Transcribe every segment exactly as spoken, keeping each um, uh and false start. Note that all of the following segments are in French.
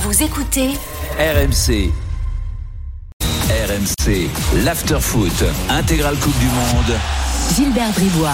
Vous écoutez R M C. R M C, l'after-foot, intégrale Coupe du Monde. Gilbert Bribois.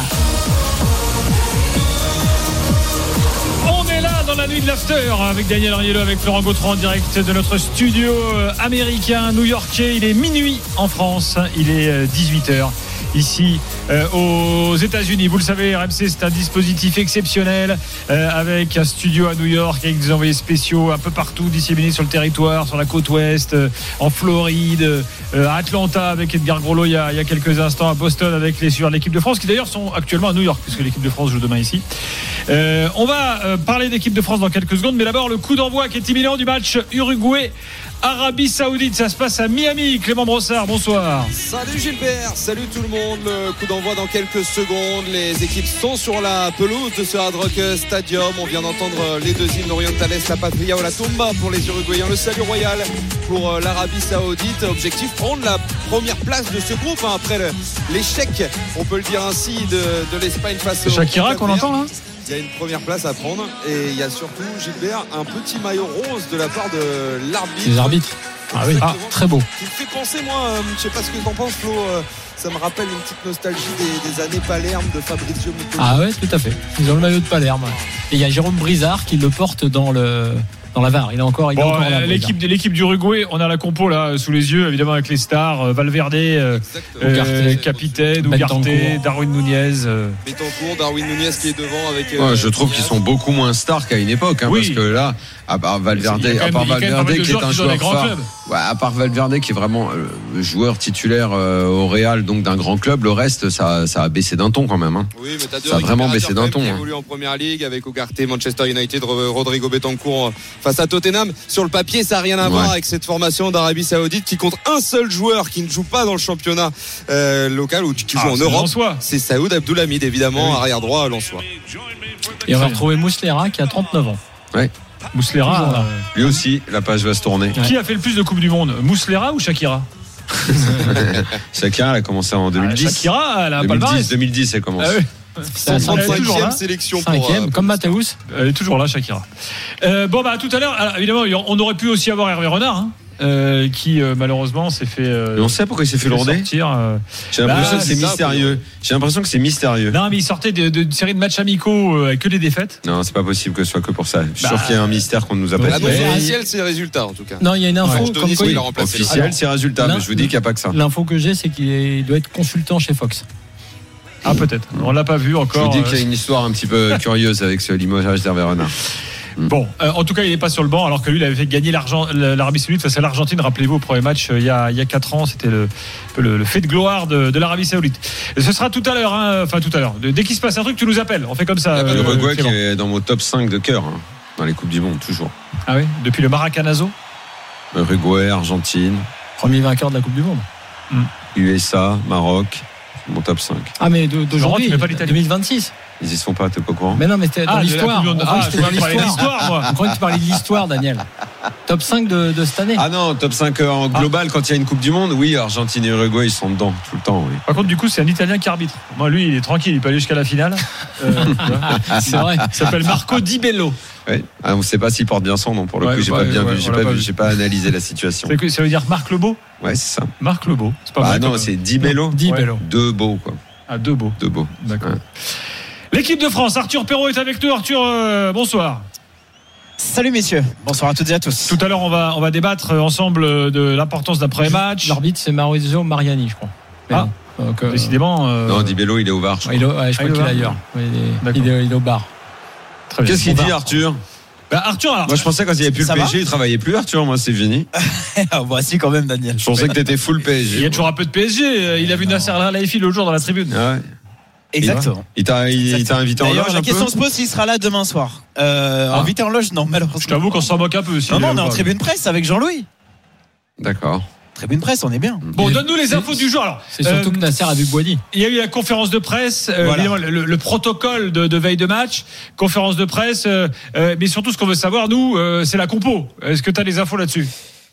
On est là dans la nuit de l'after avec Daniel Ariello, avec Florent Gautran en direct de notre studio américain, new-yorkais. Il est minuit en France, il est dix-huit heures ici euh, aux États-Unis. Vous le savez, R M C, c'est un dispositif exceptionnel euh, avec un studio à New York, avec des envoyés spéciaux un peu partout disséminés sur le territoire, sur la côte ouest, euh, en Floride, euh, à Atlanta avec Edgar Grollo il y, a, il y a quelques instants, à Boston avec les suiveurs de l'équipe de France qui d'ailleurs sont actuellement à New York puisque l'équipe de France joue demain ici. Euh, on va euh, parler d'équipe de France dans quelques secondes, mais d'abord le coup d'envoi qui est imminent du match Uruguay Arabie Saoudite. Ça se passe à Miami. Clément Brossard, bonsoir. Salut Gilbert, salut tout le monde. Le coup d'envoi dans quelques secondes. Les équipes sont sur la pelouse de ce Hard Rock Stadium. On vient d'entendre les deux hymnes orientales, la Patria ou la Tumba pour les Uruguayens, le salut royal pour l'Arabie Saoudite. Objectif, prendre la première place de ce groupe hein, après le, l'échec, on peut le dire ainsi, de, de l'Espagne face au Shakira qu'on entend là. Il y a une première place à prendre et il y a surtout, Gilbert, un petit maillot rose de la part de l'arbitre. Les arbitres. Ah oui, ah, très beau. Qui me fait penser, moi, euh, je sais pas ce que t'en penses, Flo, euh, ça me rappelle une petite nostalgie des, des années Palerme de Fabrizio Mittoli. Ah ouais, tout à fait. Ils ont le maillot de Palerme. Et il y a Jérôme Brizard qui le porte dans le... dans la V A R, il est encore, il bon, est encore là, l'équipe, l'équipe d'Uruguay, on a la compo là sous les yeux, évidemment avec les stars, Valverde, euh, euh, capitaine, Ugarte, Darwin Nunez. Euh. Betancourt, Darwin Nunez qui est devant avec. Euh, ouais, je trouve qu'ils sont beaucoup moins stars qu'à une époque, hein, oui. Parce que là, à part Valverde, à part Valverde qui est un joueur phare, ouais, à part Valverde qui est vraiment euh, joueur titulaire euh, au Real, donc d'un grand club, le reste, ça, ça a baissé d'un ton quand même. Hein. Oui, mais t'as deux ça a vraiment baissé d'un ton. Qui hein. évolue en première ligue avec Ugarte, Manchester United, Rodrigo Betancourt face à Tottenham. Sur le papier, ça n'a rien à ouais. voir avec cette formation d'Arabie Saoudite qui compte un seul joueur qui ne joue pas dans le championnat euh, local ou qui joue ah, en Europe. C'est Saoud Abdoulhamid, évidemment, oui. arrière droit à Lensois. Et on va retrouver Mouslera qui a trente-neuf ans. Ouais. Mouslera, euh... lui aussi, la page va se tourner. Ouais. Qui a fait le plus de Coupe du Monde, Mouslera ou Shakira? Shakira, elle a commencé en deux mille dix. Ah, Shakira, elle a deux mille dix, deux mille dix, elle commence. Ah, oui. C'est la trente-cinquième sélection pour cinquième, euh, comme Mathéus. Elle est toujours là, Shakira. Euh, bon, bah, tout à l'heure, alors, évidemment, on aurait pu aussi avoir Hervé Renard, hein, euh, qui euh, malheureusement s'est fait. Euh, mais on sait pourquoi il s'est fait lourder. Euh, J'ai l'impression bah, que c'est, c'est mystérieux. J'ai l'impression que c'est mystérieux. Non, mais il sortait d'une de, de série de matchs amicaux euh, avec que des défaites. Non, c'est pas possible que ce soit que pour ça. Je suis bah, sûr qu'il y a un mystère qu'on ne nous a pas dit. Officiel, c'est les résultats en tout cas. Non, il y a une info. Ouais, comme quoi, il officiel, c'est les résultats. Mais je vous dis qu'il n'y a pas que ça. L'info que j'ai, c'est qu'il doit être consultant chez Fox. Ah, peut-être. On l'a pas vu encore. Je vous dis qu'il y a une histoire un petit peu curieuse avec ce limogeage d'Hervé Renard. Bon, euh, en tout cas, il n'est pas sur le banc, alors que lui, il avait fait gagner l'argent, l'Arabie Saoudite face à l'Argentine. Rappelez-vous, au premier match, euh, il y a il y a quatre ans, c'était le, le, le fait de gloire de, de l'Arabie Saoudite. Et ce sera tout à l'heure, hein, enfin tout à l'heure. Dès qu'il se passe un truc, tu nous appelles. On fait comme ça. Il y a Uruguay euh, qui est dans mon top cinq de cœur, hein, dans les Coupes du Monde, toujours. Ah oui, depuis le Maracanazo. Uruguay, Argentine. Premier vainqueur de la Coupe du Monde. Mm. U S A, Maroc. Mon top cinq. Ah mais d'aujourd'hui, deux mille vingt-six. Ils y sont pas, t'es pas au courant? Mais non, mais c'était dans ah, l'histoire. On ah, je parlais de l'histoire, moi. On croyait que tu parlais de l'histoire, Daniel. Top cinq de, de cette année. Ah non, top cinq en global, ah. Quand il y a une Coupe du Monde, oui, Argentine et Uruguay, ils sont dedans tout le temps. Oui. Par contre, du coup, c'est un Italien qui arbitre. Moi, lui, il est tranquille, il peut aller jusqu'à la finale. Euh, c'est vrai. Il s'appelle Marco Di Bello. Oui. Ah, on ne sait pas s'il porte bien son nom pour le ouais, coup. J'ai ouais, pas bien ouais, vu, j'ai pas, pas vu, j'ai pas analysé la situation. C'est que ça veut dire Marc Lebeau. Ouais, c'est ça. Marc Lebeau. C'est pas ah non, c'est Di Bello. Di Bello. Deux beaux quoi. Ah, deux beaux. Deux beaux. D'accord. Ouais. L'équipe de France, Arthur Perrault est avec nous. Arthur, euh, bonsoir. Salut messieurs, bonsoir à toutes et à tous. Tout à l'heure, on va, on va débattre ensemble de l'importance d'un premier match. L'arbitre, c'est Maurizio Mariani, je crois. Mais ah, non. Donc, euh, décidément. Euh... Non, Di Bello, il est au bar. Je crois, il est, ouais, je crois ah, qu'il est ailleurs. Il est, il, est, il est au bar. Très bien. Qu'est-ce qu'il dit, Arthur? Bah Arthur, alors, moi je pensais quand il n'y avait plus le P S G, il travaillait plus. Arthur, moi c'est fini. Voici quand même, Daniel. Je pensais que t'étais full P S G. Il y a toujours un peu de P S G. Il a vu Nasser Al-Khelaifi l'autre jour dans la tribune. Ah ouais. Exactement. Il t'a, il, il t'a invité en loge. La question se pose s'il sera là demain soir. Euh, ah. Invité en loge, non, malheureusement. Je t'avoue qu'on s'en moque un peu aussi. Non, non, on est en tribune presse avec Jean-Louis. D'accord. Tribune presse, on est bien. Bon, donne-nous les infos du jour. Alors, c'est surtout euh, que Nasser a vu Boigny. Il y a eu la conférence de presse, euh, voilà. évidemment, le, le protocole de, de veille de match, conférence de presse, euh, euh, mais surtout ce qu'on veut savoir, nous, euh, c'est la compo. Est-ce que tu as les infos là-dessus?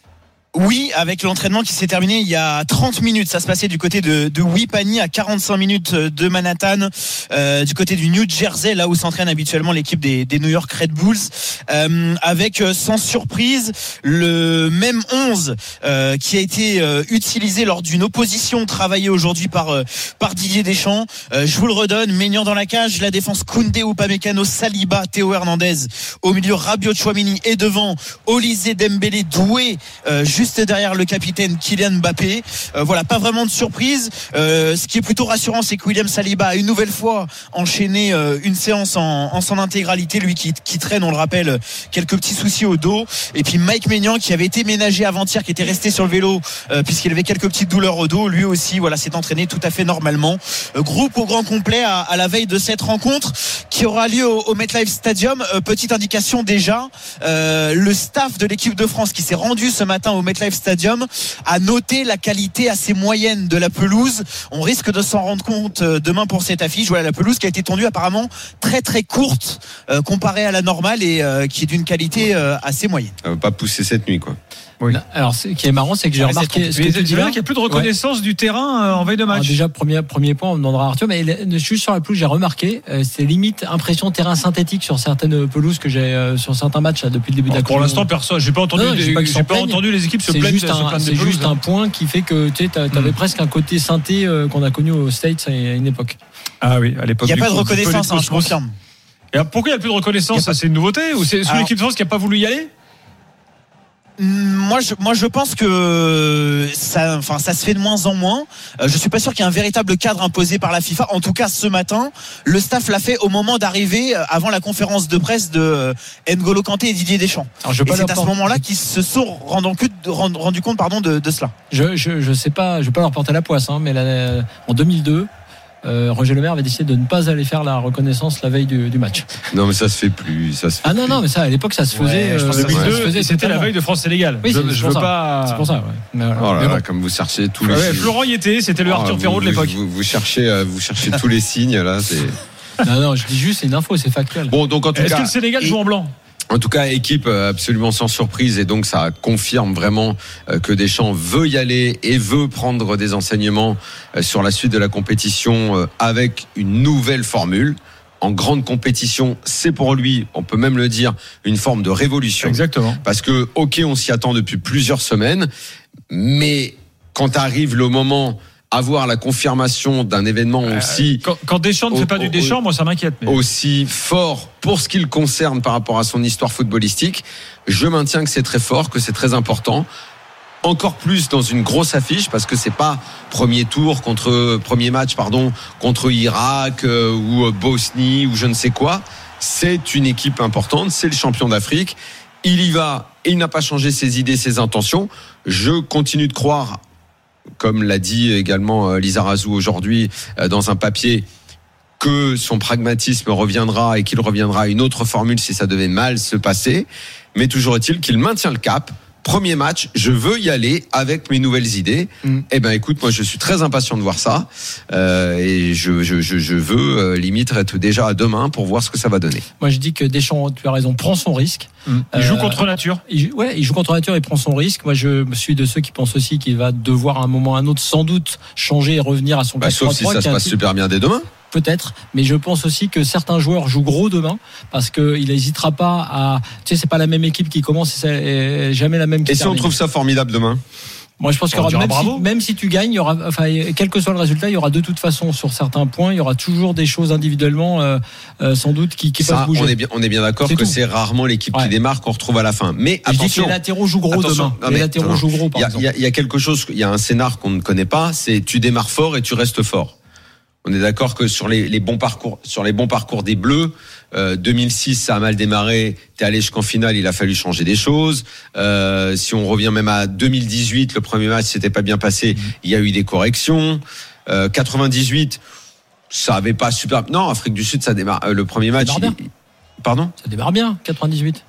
Oui, avec l'entraînement qui s'est terminé il y a trente minutes. Ça se passait du côté de, de Whippany, à quarante-cinq minutes de Manhattan, euh, du côté du New Jersey, là où s'entraîne habituellement l'équipe des, des New York Red Bulls, euh, avec sans surprise le même onze euh, qui a été euh, utilisé lors d'une opposition travaillée aujourd'hui par euh, par Didier Deschamps. Euh, je vous le redonne: Maignan dans la cage, la défense Koundé, Upamecano, Saliba, Théo Hernandez, au milieu Rabiot, Tchouaméni, et devant Olysée Dembélé, Doué, euh, juste derrière le capitaine Kylian Mbappé. Euh, voilà, pas vraiment de surprise. Euh, ce qui est plutôt rassurant, c'est que William Saliba a une nouvelle fois enchaîné euh, une séance en, en son intégralité, lui qui, qui traîne, on le rappelle, quelques petits soucis au dos. Et puis Mike Maignan, qui avait été ménagé avant-hier, qui était resté sur le vélo euh, puisqu'il avait quelques petites douleurs au dos, lui aussi voilà, s'est entraîné tout à fait normalement. Euh, groupe au grand complet à, à la veille de cette rencontre qui aura lieu au, au MetLife Stadium. Euh, petite indication déjà, euh, le staff de l'équipe de France qui s'est rendu ce matin au MetLife Stadium a noté la qualité assez moyenne de la pelouse. On risque de s'en rendre compte demain pour cette affiche. Voilà, la pelouse qui a été tendue apparemment très très courte euh, comparée à la normale et euh, qui est d'une qualité euh, assez moyenne. Ça va pas pousser cette nuit, quoi. Oui. Alors, ce qui est marrant, c'est que j'ai remarqué. Ce que tu dis là, qu'il n'y a plus de reconnaissance ouais. du terrain euh, en veille de match. Alors déjà, premier, premier point, on demandera à Arthur, mais juste sur la pelouse, j'ai remarqué, euh, c'est limite impression terrain synthétique sur certaines pelouses que j'ai, euh, sur certains matchs là, depuis le début de la Pour l'instant, personne, j'ai pas entendu, non, des, j'ai pas, j'ai pas entendu les équipes se plaignent. Juste un, c'est juste un point qui fait que tu avais mmh. presque un côté synthé euh, qu'on a connu aux States à une époque. Ah oui, à l'époque. Il n'y a pas de reconnaissance, hein, je confirme. Et pourquoi il n'y a plus de reconnaissance? Ça, c'est une nouveauté? Ou c'est l'équipe de France qui n'a pas voulu y aller? Moi je, moi, je pense que ça, enfin, ça se fait de moins en moins. Euh, je suis pas sûr qu'il y ait un véritable cadre imposé par la FIFA. En tout cas, ce matin, le staff l'a fait au moment d'arriver, avant la conférence de presse de N'Golo Kanté et Didier Deschamps. Alors, je et c'est à ce moment-là qu'ils se sont rendu compte, rendu compte pardon, de, de cela. Je, je, je sais pas, je vais pas leur porter la poisse, hein, mais la, en deux mille deux. Euh, Roger Le Maire avait décidé de ne pas aller faire la reconnaissance la veille du, du match. Non, mais ça se fait plus. Ça se fait ah non, plus. non, mais ça, à l'époque, ça se faisait. Ouais, je pense euh, que ça se faisait c'était la veille de France-Sénégal. Oui, je, c'est, je veux veux pas. C'est pour ça. Ouais. Mais, oh là là, bon. Comme vous cherchez tous les. Ouais, signes. Florent y était, c'était le oh, Arthur Ferraud de l'époque. Vous, vous cherchez, vous cherchez tous les signes là. C'est... Non, non, je dis juste, c'est une info, c'est factuel. Bon, donc en tout Est-ce cas. que le Sénégal joue en blanc? En tout cas, équipe absolument sans surprise, et donc ça confirme vraiment que Deschamps veut y aller et veut prendre des enseignements sur la suite de la compétition avec une nouvelle formule. En grande compétition, c'est pour lui, on peut même le dire, une forme de révolution. Exactement. Parce que, ok, on s'y attend depuis plusieurs semaines, mais quand arrive le moment... avoir la confirmation d'un événement aussi... Euh, quand, quand Deschamps ne fait pas du Deschamps, moi ça m'inquiète. Mais... Aussi fort pour ce qui le concerne par rapport à son histoire footballistique, je maintiens que c'est très fort, que c'est très important. Encore plus dans une grosse affiche, parce que c'est pas premier tour contre... Premier match, pardon, contre Irak euh, ou Bosnie ou je ne sais quoi. C'est une équipe importante, c'est le champion d'Afrique. Il y va et il n'a pas changé ses idées, ses intentions. Je continue de croire... comme l'a dit également Lisa Razou aujourd'hui dans un papier, que son pragmatisme reviendra et qu'il reviendra à une autre formule si ça devait mal se passer. Mais toujours est-il qu'il maintient le cap. Premier match, je veux y aller avec mes nouvelles idées. Mm. Eh ben, écoute, moi, je suis très impatient de voir ça, euh, et je, je, je, je veux euh, limite être déjà à demain pour voir ce que ça va donner. Moi, je dis que Deschamps, tu as raison, prend son risque. Mm. Il euh, joue contre nature. Il, ouais, il joue contre nature et prend son risque. Moi, je suis de ceux qui pensent aussi qu'il va devoir à un moment ou à un autre sans doute changer et revenir à son bah, quatre trois trois. Sauf si ça se passe super bien dès demain. Peut-être, mais je pense aussi que certains joueurs jouent gros demain parce qu'il n'hésitera pas à. Tu sais, c'est pas la même équipe qui commence, c'est jamais la même qui Et si termine. on trouve ça formidable demain? Moi, je pense qu'il y aura, même si, même si tu gagnes, il y aura, enfin, quel que soit le résultat, il y aura de toute façon sur certains points, il y aura toujours des choses individuellement, euh, euh, sans doute, qui, qui ça, peuvent bouger. On est bien, on est bien d'accord c'est que tout. c'est rarement l'équipe ouais. qui démarre qu'on retrouve à la fin. Mais je attention, dis que les latéraux jouent gros attention, demain. Les latéraux jouent gros, par y a, exemple. Il y, y a quelque chose, il y a un scénar qu'on ne connaît pas, c'est tu démarres fort et tu restes fort. On est d'accord que sur les, les bons parcours, sur les bons parcours des Bleus, euh, deux mille six, ça a mal démarré. T'es allé jusqu'en finale, il a fallu changer des choses. Euh, si on revient même à deux mille dix-huit, le premier match s'était pas bien passé, mmh. il y a eu des corrections. Euh, quatre-vingt-dix-huit, ça avait pas super. Non, Afrique du Sud, ça démarre. Euh, le premier match, il... pardon. Ça démarre bien, quatre-vingt-dix-huit.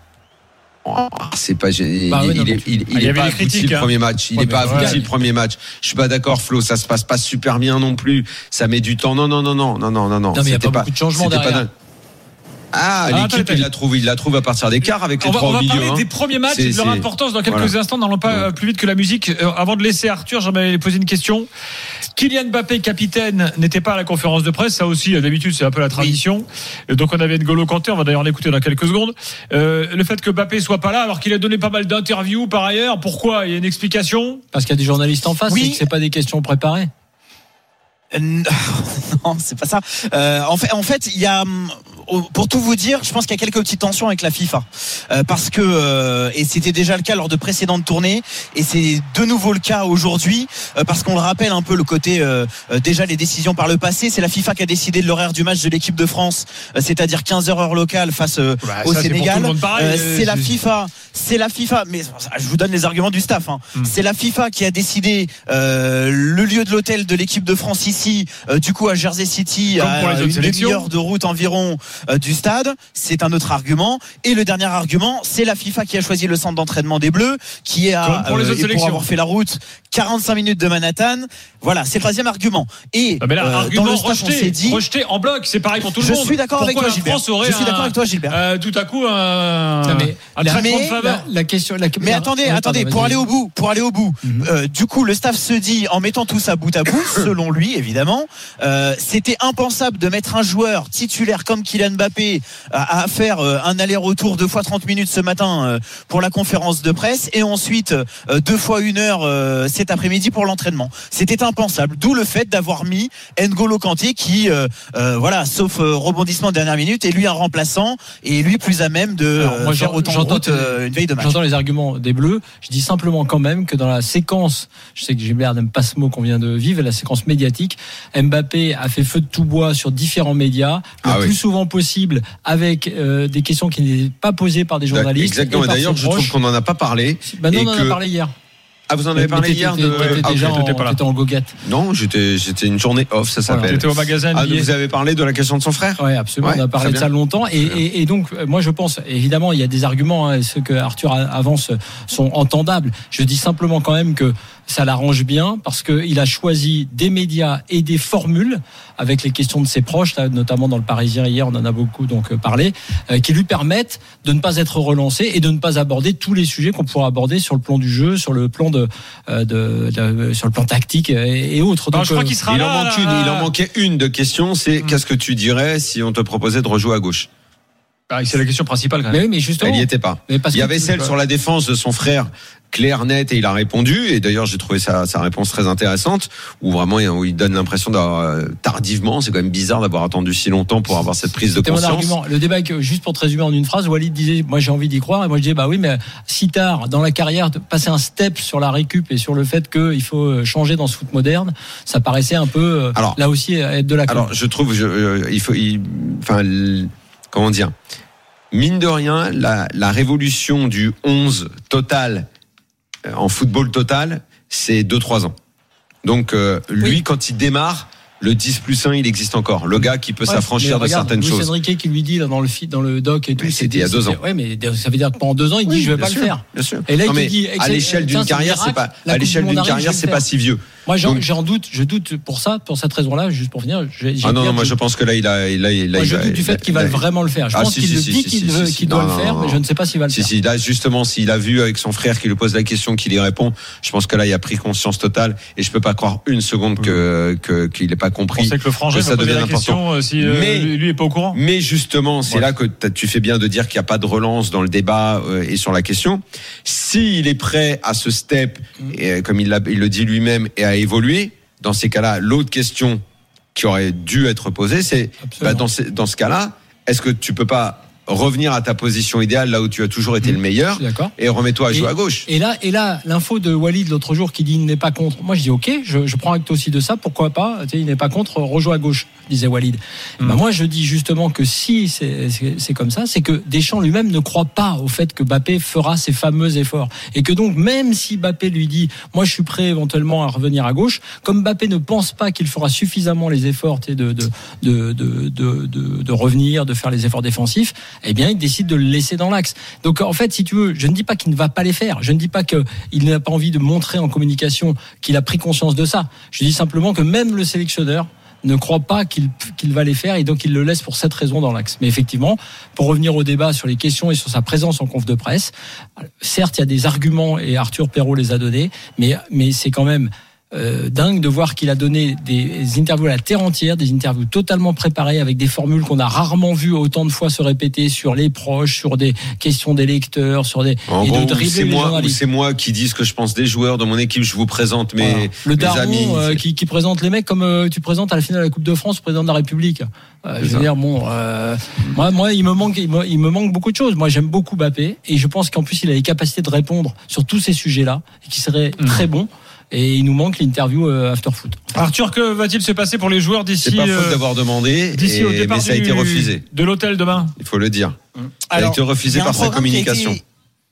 Oh, c'est pas, il, bah oui, il, il, il, il ah, est pas abouti le premier match. Il ouais, est pas abouti ouais. le premier match. Je suis pas d'accord, Flo. Ça se passe pas super bien non plus. Ça met du temps. Non, non, non, non, non, non, non, non. Non, mais il y a pas, pas beaucoup de changements derrière. Pas Ah, l'équipe, ah, attends, il la trouve, il la trouve à partir des quarts avec les on trois va, au milieu. On va parler hein. des premiers matchs et de leur importance dans quelques voilà. instants. N'allons pas ouais. plus vite que la musique. Euh, avant de laisser Arthur, j'aimerais poser une question. Kylian Mbappé, capitaine, n'était pas à la conférence de presse. Ça aussi, d'habitude, c'est un peu la tradition. Oui. Donc, on avait N'Golo Kanté. On va d'ailleurs l'écouter dans quelques secondes. Euh, le fait que Mbappé soit pas là, alors qu'il a donné pas mal d'interviews par ailleurs. Pourquoi? Il y a une explication? Parce qu'il y a des journalistes en face. Oui. Et que c'est pas des questions préparées. Non, c'est pas ça. Euh, en fait, en fait, il y a, pour tout vous dire, je pense qu'il y a quelques petites tensions avec la FIFA, euh, parce que euh, et c'était déjà le cas lors de précédentes tournées, et c'est de nouveau le cas aujourd'hui, euh, parce qu'on le rappelle un peu le côté euh, déjà les décisions par le passé. C'est la FIFA qui a décidé de l'horaire du match de l'équipe de France, euh, c'est-à-dire quinze heures heure locale face euh, bah, au ça, Sénégal. C'est, pareil, euh, c'est la FIFA, c'est la FIFA. Mais je vous donne les arguments du staff. Hein. Hmm. C'est la FIFA qui a décidé euh, le lieu de l'hôtel de l'équipe de France ici. Euh, du coup à Jersey City, à une demi-heure de route environ euh, du stade. C'est un autre argument. Et le dernier argument, c'est la FIFA qui a choisi le centre d'entraînement des Bleus, qui est à pour, euh, et pour avoir fait la route quarante-cinq minutes de Manhattan. Voilà, c'est le troisième argument. Et ah là, euh, argument dans le staff, rejeté, on s'est dit, rejeté en bloc, c'est pareil pour tout le je monde. Suis d'accord avec toi, Gilbert. Je suis d'accord avec toi, Gilbert. Euh, tout à coup, un, non, mais, un la, mais, la, la question. La, mais attendez, non, attendez, pour aller au bout, pour aller au bout. Mm-hmm. Euh, du coup, le staff se dit, en mettant tout ça bout à bout, selon lui, évidemment, euh, c'était impensable de mettre un joueur titulaire comme Kylian Mbappé à, à faire euh, un aller-retour deux fois trente minutes ce matin euh, pour la conférence de presse, et ensuite euh, deux fois une heure euh, cet après-midi pour l'entraînement. C'était impensable. D'où le fait d'avoir mis N'Golo Kanté qui, euh, euh, voilà, sauf euh, rebondissement de dernière minute, est lui un remplaçant et lui plus à même de Alors, moi, faire autant de route euh, une veille de match. J'entends les arguments des Bleus. Je dis simplement quand même que dans la séquence, je sais que Gilbert n'aime pas ce mot qu'on vient de vivre, la séquence médiatique, Mbappé a fait feu de tout bois sur différents médias, le ah plus oui. souvent possible avec euh, des questions qui n'étaient pas posées par des journalistes. Exactement. Et, et d'ailleurs, je trouve qu'on n'en a pas parlé. Ben non, on en que... a parlé hier. Ah, vous en avez parlé hier de... T'étais ah, déjà en, pas là. en goguette. Non, j'étais, j'étais une journée off, ça s'appelle. Voilà. T'étais au magasin. Ah, vous avez parlé de la question de son frère? Oui, absolument. Ouais, on a parlé de ça longtemps. Et, et, et donc, moi, je pense, évidemment, il y a des arguments, hein, ceux que Arthur avance sont entendables. Je dis simplement quand même que ça l'arrange bien parce qu'il a choisi des médias et des formules avec les questions de ses proches, là, notamment dans le Parisien hier, on en a beaucoup donc parlé, euh, qui lui permettent de ne pas être relancé et de ne pas aborder tous les sujets qu'on pourrait aborder sur le plan du jeu, sur le plan de, euh, de, de sur le plan tactique et, et autres. Donc, non, je crois qu'il sera il là, en manque là, une, là. il en manquait une de question, c'est mmh. qu'est-ce que tu dirais si on te proposait de rejouer à gauche? Ah, c'est la question principale quand même. Mais oui, mais justement, elle n'y était pas. Mais parce il y avait celle pas... sur la défense de son frère, clair, net, et il a répondu. Et d'ailleurs, j'ai trouvé sa, sa réponse très intéressante, où vraiment où il donne l'impression d'avoir euh, tardivement. C'est quand même bizarre d'avoir attendu si longtemps pour avoir cette prise C'était de conscience. Mon argument. Le débat, juste pour te résumer en une phrase, Walid disait, moi j'ai envie d'y croire, et moi je disais, bah oui, mais si tard dans la carrière, de passer un step sur la récup et sur le fait qu'il faut changer dans ce foot moderne, ça paraissait un peu, alors, là aussi, être de la com. Alors, je trouve, je, euh, il faut, il, enfin, comment dire? Mine de rien, la, la révolution du onze total en football total, c'est deux trois ans. Donc euh, lui, oui. quand il démarre, le dix plus un, il existe encore. Le gars qui peut ouais, s'affranchir de regarde, certaines Luis choses. Enrique qui lui dit là, dans le dans le doc et tout. Mais c'était il y a deux ans. Ouais, mais ça veut dire que pendant deux ans, il oui, dit je vais pas sûr, le faire. Bien sûr. Et là, non, il te dit à l'échelle d'une carrière, c'est pas à l'échelle d'une carrière, c'est pas si vieux. Moi, j'en, Donc, j'en doute, je doute pour ça, pour cette raison-là, juste pour finir. J'ai, j'ai ah non, non, moi je pense que là, il a, il a, il a. Moi, je doute du fait qu'il va vraiment le faire. Je pense qu'il le dit qu'il doit le faire, mais je ne sais pas s'il va le faire. Si, si, là, justement, s'il a vu avec son frère qui lui pose la question, qu'il y répond, je pense que là, il a pris conscience totale, et je peux pas croire une seconde que, que, qu'il n'ait pas compris. On sait que le frangin va poser la question si lui est pas au courant. Mais justement, c'est là que tu fais bien de dire qu'il n'y a pas de relance dans le débat et sur la question. S'il est prêt à ce step, comme il le dit lui-même, et à évoluer, dans ces cas-là, l'autre question qui aurait dû être posée, c'est bah, dans, ce, dans ce cas-là, est-ce que tu peux pas revenir à ta position idéale là où tu as toujours été mmh, le meilleur et remets-toi à jouer à gauche. Et là, et là, l'info de Walid l'autre jour qui dit il n'est pas contre. Moi, je dis ok, je, je prends acte aussi de ça. Pourquoi pas? Tu sais, il n'est pas contre, rejoue à gauche, disait Walid. Mmh. Ben moi, je dis justement que si c'est, c'est, c'est comme ça, c'est que Deschamps lui-même ne croit pas au fait que Mbappé fera ses fameux efforts et que donc même si Mbappé lui dit, moi, je suis prêt éventuellement à revenir à gauche, comme Mbappé ne pense pas qu'il fera suffisamment les efforts de de de de de, de, de, de revenir, de faire les efforts défensifs. Eh bien, il décide de le laisser dans l'axe. Donc, en fait, si tu veux, je ne dis pas qu'il ne va pas les faire. Je ne dis pas qu'il n'a pas envie de montrer en communication qu'il a pris conscience de ça. Je dis simplement que même le sélectionneur ne croit pas qu'il, qu'il va les faire et donc il le laisse pour cette raison dans l'axe. Mais effectivement, pour revenir au débat sur les questions et sur sa présence en conf de presse, certes, il y a des arguments et Arthur Perrault les a donnés, mais, mais c'est quand même Euh, dingue de voir qu'il a donné des interviews à la terre entière, des interviews totalement préparées avec des formules qu'on a rarement vues autant de fois se répéter sur les proches, sur des questions des lecteurs, sur des en et gros, de dribbler c'est les moi, journalistes. c'est moi qui dis ce que je pense des joueurs de mon équipe. Je vous présente mes, voilà. Le mes daron, amis euh, qui, qui présente les mecs comme euh, tu présentes à la finale de la Coupe de France au président de la République. Euh, je veux ça. dire bon, euh, moi, moi, il me manque, il me, il me manque beaucoup de choses. Moi, j'aime beaucoup Mbappé et je pense qu'en plus il a les capacités de répondre sur tous ces sujets-là et qui serait mmh. très bon. Et il nous manque l'interview euh, after foot. Arthur, que va-t-il se passer pour les joueurs d'ici C'est pas faute euh, d'avoir demandé, d'ici et, au départ mais ça a du, été refusé. De l'hôtel demain. Il faut le dire. Mmh. Ça a été refusé par sa communication. Été...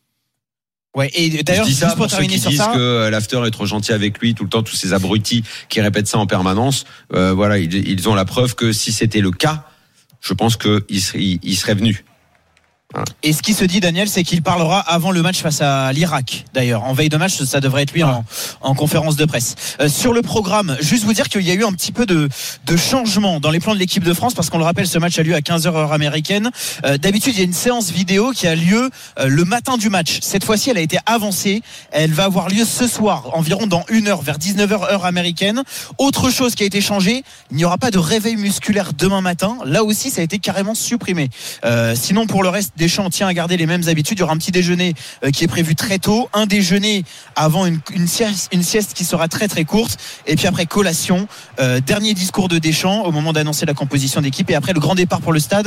Ouais, et d'ailleurs, je dis ça juste pour, pour ceux qui disent ça... que l'after est trop gentil avec lui tout le temps, tous ces abrutis qui répètent ça en permanence. Euh, voilà, ils, ils ont la preuve que si c'était le cas, je pense qu'il serait, il, il serait venu. Voilà. Et ce qui se dit, Daniel, c'est qu'il parlera avant le match face à l'Irak. D'ailleurs, en veille de match, ça devrait être lui ah. en, en conférence de presse. Euh, sur le programme, juste vous dire qu'il y a eu un petit peu de, de changement dans les plans de l'équipe de France, parce qu'on le rappelle, ce match a lieu à quinze heures heure américaine. Euh, d'habitude, il y a une séance vidéo qui a lieu euh, le matin du match. Cette fois-ci, elle a été avancée. Elle va avoir lieu ce soir, environ dans une heure, vers dix-neuf heures heure américaine. Autre chose qui a été changée, il n'y aura pas de réveil musculaire demain matin. Là aussi, ça a été carrément supprimé. Euh, sinon, pour le reste, Deschamps tient à garder les mêmes habitudes. Il y aura un petit déjeuner euh, qui est prévu très tôt, un déjeuner avant une, une, sieste, une sieste qui sera très très courte, et puis après collation, euh, dernier discours de Deschamps au moment d'annoncer la composition d'équipe, et après le grand départ pour le stade,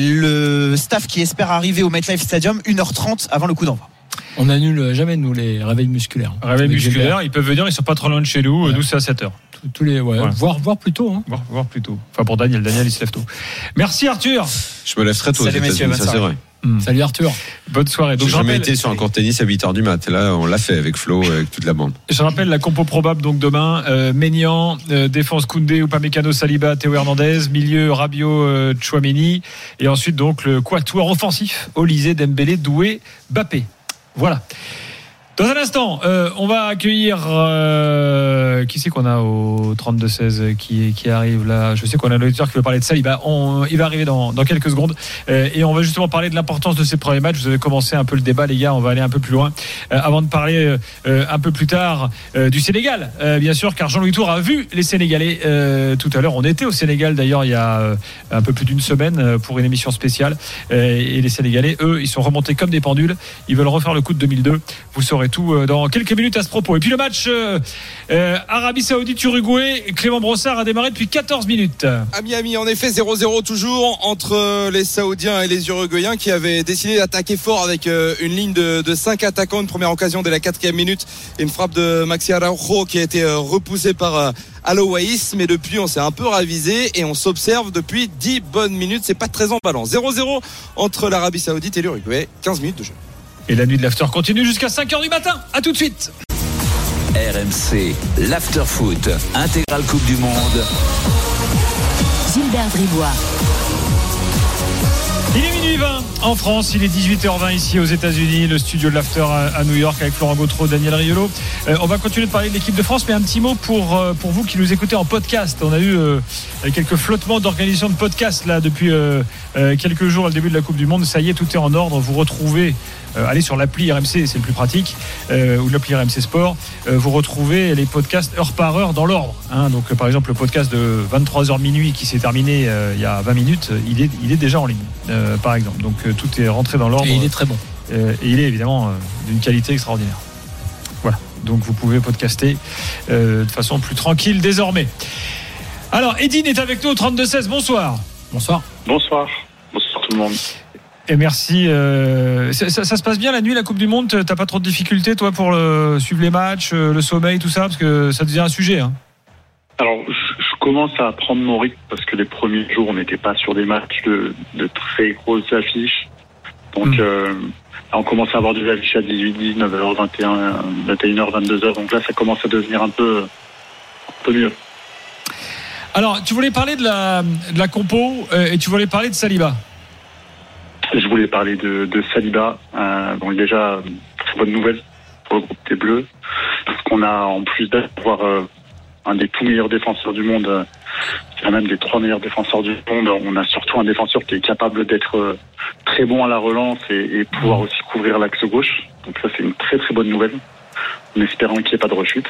le staff qui espère arriver au MetLife Stadium une heure trente avant le coup d'envoi. On annule jamais nous les réveils musculaires. Réveils musculaires, ils peuvent venir, ils sont pas trop loin de chez nous. Ouais. Nous c'est à sept heures. Tous les, ouais, voilà. voir, voir plus tôt. Hein. Voir, voir plus tôt. Enfin pour Daniel, Daniel il se lève tôt. Merci Arthur. Je me lève très tôt. Salut messieurs, ça c'est vrai. Mmh. Salut Arthur. Bonne soirée. Donc, j'ai jamais été sur un court tennis à huit heures du mat. Là, on l'a fait avec Flo, avec toute la bande. Je rappelle la compo probable donc demain. Euh, Maignan, euh, défense Koundé, Upamecano, Saliba, Théo Hernandez, milieu Rabiot, euh, Tchouaméni, et ensuite donc le quatuor offensif Olysée, Dembélé, Doué, Mbappé. Voilà. Dans un instant, euh, on va accueillir euh, qui c'est qu'on a au trente-deux seize qui, qui arrive là. Je sais qu'on a un auditeur qui veut parler de Saliba. On, il va arriver dans, dans quelques secondes euh, et on va justement parler de l'importance de ces premiers matchs. Vous avez commencé un peu le débat, les gars. On va aller un peu plus loin euh, avant de parler euh, un peu plus tard euh, du Sénégal, euh, bien sûr, car Jean-Louis Tour a vu les Sénégalais euh, tout à l'heure. On était au Sénégal d'ailleurs il y a euh, un peu plus d'une semaine euh, pour une émission spéciale euh, et les Sénégalais, eux, ils sont remontés comme des pendules. Ils veulent refaire le coup de deux mille deux. Vous saurez tout dans quelques minutes à ce propos. Et puis le match euh, euh, Arabie Saoudite-Uruguay, Clément Brossard a démarré depuis quatorze minutes. À Miami, en effet, zéro zéro toujours entre les Saoudiens et les Uruguayens qui avaient décidé d'attaquer fort avec une ligne de, de cinq attaquants. Une première occasion dès la quatrième minute et une frappe de Maxi Araujo qui a été repoussée par Alowaïs. Mais depuis, on s'est un peu ravisé et on s'observe depuis dix bonnes minutes. C'est pas très emballant. zéro zéro entre l'Arabie Saoudite et l'Uruguay. quinze minutes de jeu. Et la nuit de l'after continue jusqu'à cinq heures du matin. À tout de suite. R M C, l'after foot, intégrale Coupe du Monde. Gilbert Bribois. Il est minuit vingt en France, il est dix-huit heures vingt ici aux États-Unis, le studio de l'After à New York avec Florent Gautreau, Daniel Riolo. Euh, on va continuer de parler de l'équipe de France, mais un petit mot pour, euh, pour vous qui nous écoutez en podcast. On a eu euh, quelques flottements d'organisation de podcasts là depuis euh, euh, quelques jours à le début de la Coupe du Monde. Ça y est, tout est en ordre. Vous retrouvez, euh, allez sur l'appli R M C, c'est le plus pratique, euh, ou l'appli R M C Sport. Euh, vous retrouvez les podcasts heure par heure dans l'ordre. Hein. Donc, euh, par exemple, le podcast de vingt-trois heures minuit qui s'est terminé euh, il y a vingt minutes, il est, il est déjà en ligne, euh, par exemple. Donc, euh, tout est rentré dans l'ordre. Et il est très bon. Euh, et il est évidemment euh, d'une qualité extraordinaire. Voilà. Donc, vous pouvez podcaster euh, de façon plus tranquille désormais. Alors, Edine est avec nous au trente-deux seize. Bonsoir. Bonsoir. Bonsoir. Bonsoir tout le monde. Et merci. Euh, ça, ça, ça se passe bien la nuit, la Coupe du Monde. T'as pas trop de difficultés, toi, pour le, suivre les matchs, le sommeil, tout ça, parce que ça devient un sujet. Hein. Alors, je, je commence à prendre mon rythme parce que les premiers jours, on n'était pas sur des matchs de, de très grosses affiches. Donc, mmh. euh, on commence à avoir des affiches à dix-huit, dix-neuf heures, vingt et un, vingt et une heures, vingt-deux heures. Donc là, ça commence à devenir un peu, un peu mieux. Alors, tu voulais parler de la, de la compo euh, et tu voulais parler de Saliba. Je voulais parler de, de Saliba. Euh, bon, déjà, très bonne nouvelle pour le groupe des Bleus. Parce qu'on a, en plus d'avoir euh, un des tout meilleurs défenseurs du monde, euh, c'est quand même des trois meilleurs défenseurs du monde. On a surtout un défenseur qui est capable d'être très bon à la relance et, et pouvoir aussi couvrir l'axe gauche. Donc ça, c'est une très très bonne nouvelle, en espérant qu'il n'y ait pas de rechute.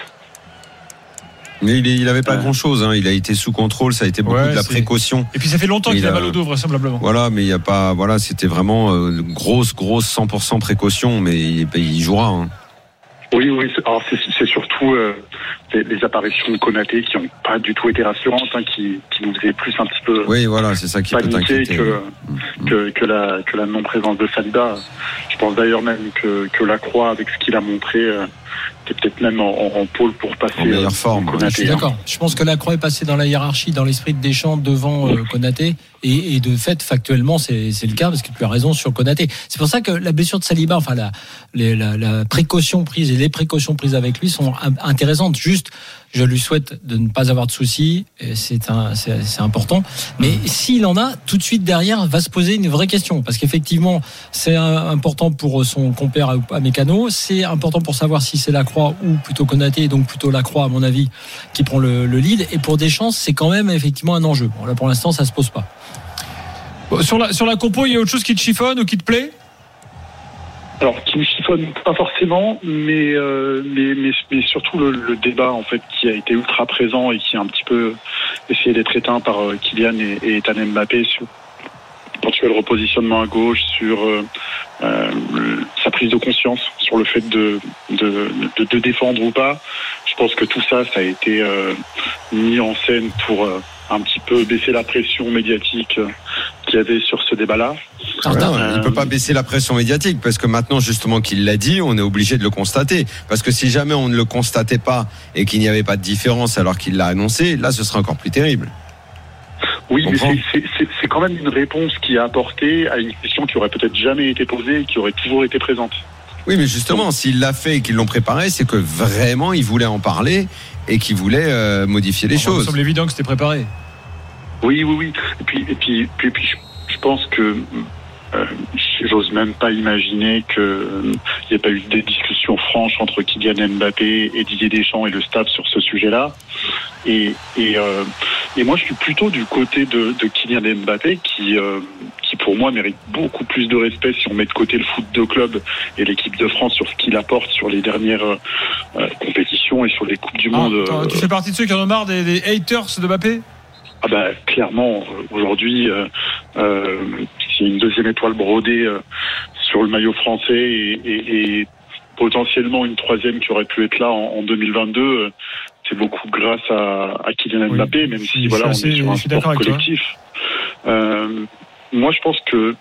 Mais il n'avait pas euh... grand chose, hein. Il a été sous contrôle, ça a été beaucoup ouais, de la c'est... précaution. Et puis ça fait longtemps qu'il a mal au dos, vraisemblablement. Voilà, mais il y a pas, voilà, c'était vraiment euh, grosse, grosse cent pour cent précaution, mais il, il jouera. Hein. Oui, oui. Alors c'est, c'est surtout euh, les, les apparitions de Konaté qui n'ont pas du tout été rassurantes, hein, qui, qui nous faisaient plus un petit peu. Oui, voilà, c'est ça qui peut t'inquiéter. Que, mmh. que, que la que la non-présence de Saliba. Je pense d'ailleurs même que que Lacroix, avec ce qu'il a montré, euh, était peut-être même en, en pôle pour passer en meilleure euh, forme. Konaté, je suis d'accord. Hein. Je pense que Lacroix est passé dans la hiérarchie, dans l'esprit de Deschamps devant euh, Konaté. Et, et de fait, factuellement, c'est, c'est le cas parce que tu as raison sur Konaté. C'est pour ça que la blessure de Saliba, enfin la, les, la, la précaution prise et les précautions prises avec lui sont intéressantes. Juste, je lui souhaite de ne pas avoir de soucis. Et c'est, un, c'est, c'est important. Mais s'il en a, tout de suite derrière, va se poser une vraie question parce qu'effectivement, c'est un, important pour son compère à Mécano. C'est important pour savoir si c'est Lacroix ou plutôt Konaté, donc plutôt Lacroix à mon avis, qui prend le, le lead. Et pour Deschamps, c'est quand même effectivement un enjeu. Bon, là, pour l'instant, ça se pose pas. Sur la, sur la compo, il y a autre chose qui te chiffonne ou qui te plaît ? Alors, qui me chiffonne pas forcément, mais, euh, mais, mais, mais surtout le, le débat en fait qui a été ultra présent et qui a un petit peu essayé d'être éteint par euh, Kylian et, et Ethan Mbappé sur éventuel repositionnement à gauche, sur euh, euh, sa prise de conscience, sur le fait de, de, de, de défendre ou pas. Je pense que tout ça, ça a été euh, mis en scène pour euh, un petit peu baisser la pression médiatique qu'il y avait sur ce débat-là. Ah non, euh... il ne peut pas baisser la pression médiatique parce que maintenant, justement, qu'il l'a dit, on est obligé de le constater. Parce que si jamais on ne le constatait pas et qu'il n'y avait pas de différence alors qu'il l'a annoncé, là, ce serait encore plus terrible. Oui, mais c'est, c'est, c'est, c'est quand même une réponse qui a apporté à une question qui aurait peut-être jamais été posée et qui aurait toujours été présente. Oui, mais justement, Donc, s'il l'a fait et qu'ils l'ont préparé, c'est que vraiment, il voulait en parler et qu'il voulait euh, modifier les enfin, choses. Il semble évident que c'était préparé. Oui, oui, oui. Et puis, et puis, puis, puis je pense que euh, j'ose même pas imaginer qu'il euh, n'y ait pas eu des discussions franches entre Kylian Mbappé et Didier Deschamps et le staff sur ce sujet-là. Et, et, euh, et moi, je suis plutôt du côté de, de Kylian Mbappé qui, euh, qui, pour moi, mérite beaucoup plus de respect si on met de côté le foot de club et l'équipe de France sur ce qu'il apporte sur les dernières euh, compétitions et sur les Coupes du ah, Monde. Euh, tu fais partie de ceux qui en ont marre des, des haters de Mbappé ? Ah bah, clairement, aujourd'hui, euh, euh, c'est une deuxième étoile brodée euh, sur le maillot français et, et, et potentiellement une troisième qui aurait pu être là en, en deux mille vingt-deux. Euh, c'est beaucoup grâce à, à Kylian Mbappé, oui, même si voilà, on assez, est sur un sport collectif. Euh, moi, je pense que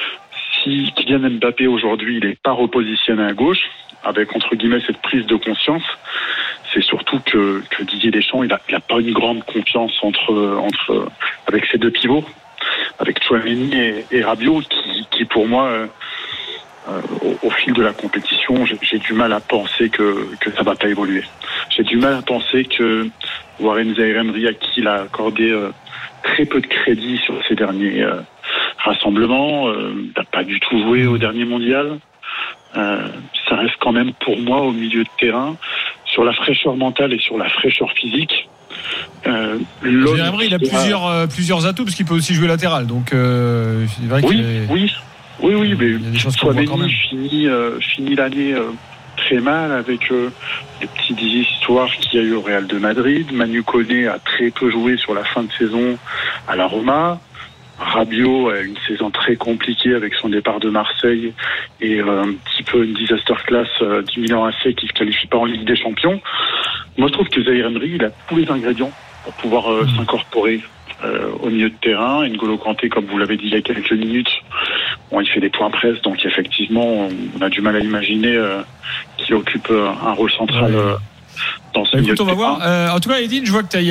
si Kylian Mbappé aujourd'hui, il n'est pas repositionné à gauche, avec entre guillemets cette prise de conscience, c'est surtout que, que Didier Deschamps, il a, il a pas une grande confiance entre, entre, avec ces deux pivots, avec Tchouaméni et, et Rabiot, qui, qui pour moi, euh, euh, au, au fil de la compétition, j'ai, j'ai du mal à penser que, que ça va pas évoluer. J'ai du mal à penser que Warren Zaïre-Emery, à qui il a accordé euh, très peu de crédit sur ces derniers euh, rassemblements, euh, n'a pas du tout joué au dernier mondial. Euh, ça reste quand même pour moi au milieu de terrain, sur la fraîcheur mentale et sur la fraîcheur physique. Euh, Zaïre-Emery, il a plusieurs, euh, plusieurs atouts parce qu'il peut aussi jouer latéral. Donc euh, c'est vrai oui, qu'il est... oui, oui, oui, mais Tchouaméni finit, euh, finit l'année euh, très mal avec euh, les petites histoires qu'il y a eu au Real de Madrid. Manu Koné a très peu joué sur la fin de saison à la Roma. Rabiot a une saison très compliquée avec son départ de Marseille et euh, un petit peu une disaster class euh, du Milan A C qui ne se qualifie pas en Ligue des Champions. Moi, je trouve que Zaïre-Emery, il a tous les ingrédients pour pouvoir euh, mmh. s'incorporer euh, au milieu de terrain. N'Golo Kanté, comme vous l'avez dit il y a quelques minutes, bon, il fait des points presse, donc effectivement, on a du mal à imaginer euh, qu'il occupe un rôle central. Ouais. Euh, Dans ce bah, écoute, on va voir. Euh, en tout cas, Edine, je vois que tu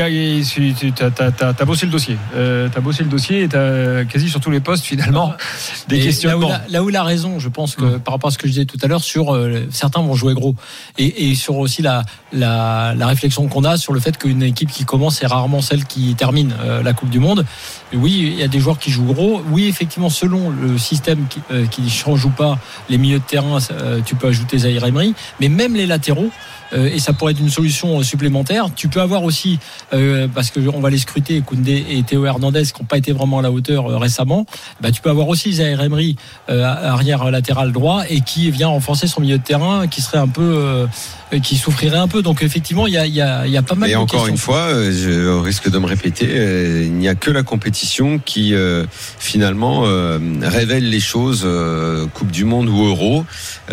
as bossé le dossier. Euh, tu as bossé le dossier et tu as quasi sur tous les postes, finalement, des et questionnements. Là où, la, là où il a raison, je pense que mmh. par rapport à ce que je disais tout à l'heure, sur euh, certains vont jouer gros. Et, et sur aussi la, la, la réflexion qu'on a sur le fait qu'une équipe qui commence est rarement celle qui termine euh, la Coupe du Monde. Et oui, il y a des joueurs qui jouent gros. Oui, effectivement, selon le système qui, euh, qui change ou pas, les milieux de terrain, euh, tu peux ajouter Zaïre-Emery. Mais même les latéraux, euh, et ça pourrait être une solution supplémentaire. Tu peux avoir aussi, euh, parce que on va les scruter, Koundé et Théo Hernandez qui n'ont pas été vraiment à la hauteur euh, récemment, bah, tu peux avoir aussi Zaïre Emery euh, arrière latéral droit et qui vient renforcer son milieu de terrain, qui serait un peu euh, qui souffrirait un peu. Donc effectivement, il y a, il y a, il y a pas mal et de questions. Et encore une fois, je risque de me répéter, euh, il n'y a que la compétition qui euh, finalement euh, révèle les choses, euh, Coupe du Monde ou Euro.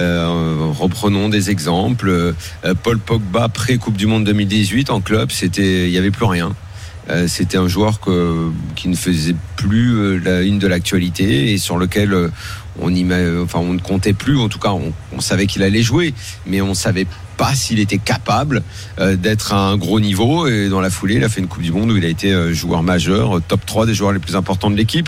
Euh, reprenons des exemples. Euh, Paul Pogba pré-Coupe du Monde deux mille dix-huit en club, c'était, il n'y avait plus rien. Euh, c'était un joueur que, qui ne faisait plus euh, la une de l'actualité et sur lequel euh, on, y, enfin, on ne comptait plus. En tout cas, on, on savait qu'il allait jouer, mais on savait pas s'il était capable euh, d'être à un gros niveau. Et dans la foulée, il a fait une Coupe du Monde où il a été euh, joueur majeur, euh, top trois des joueurs les plus importants de l'équipe.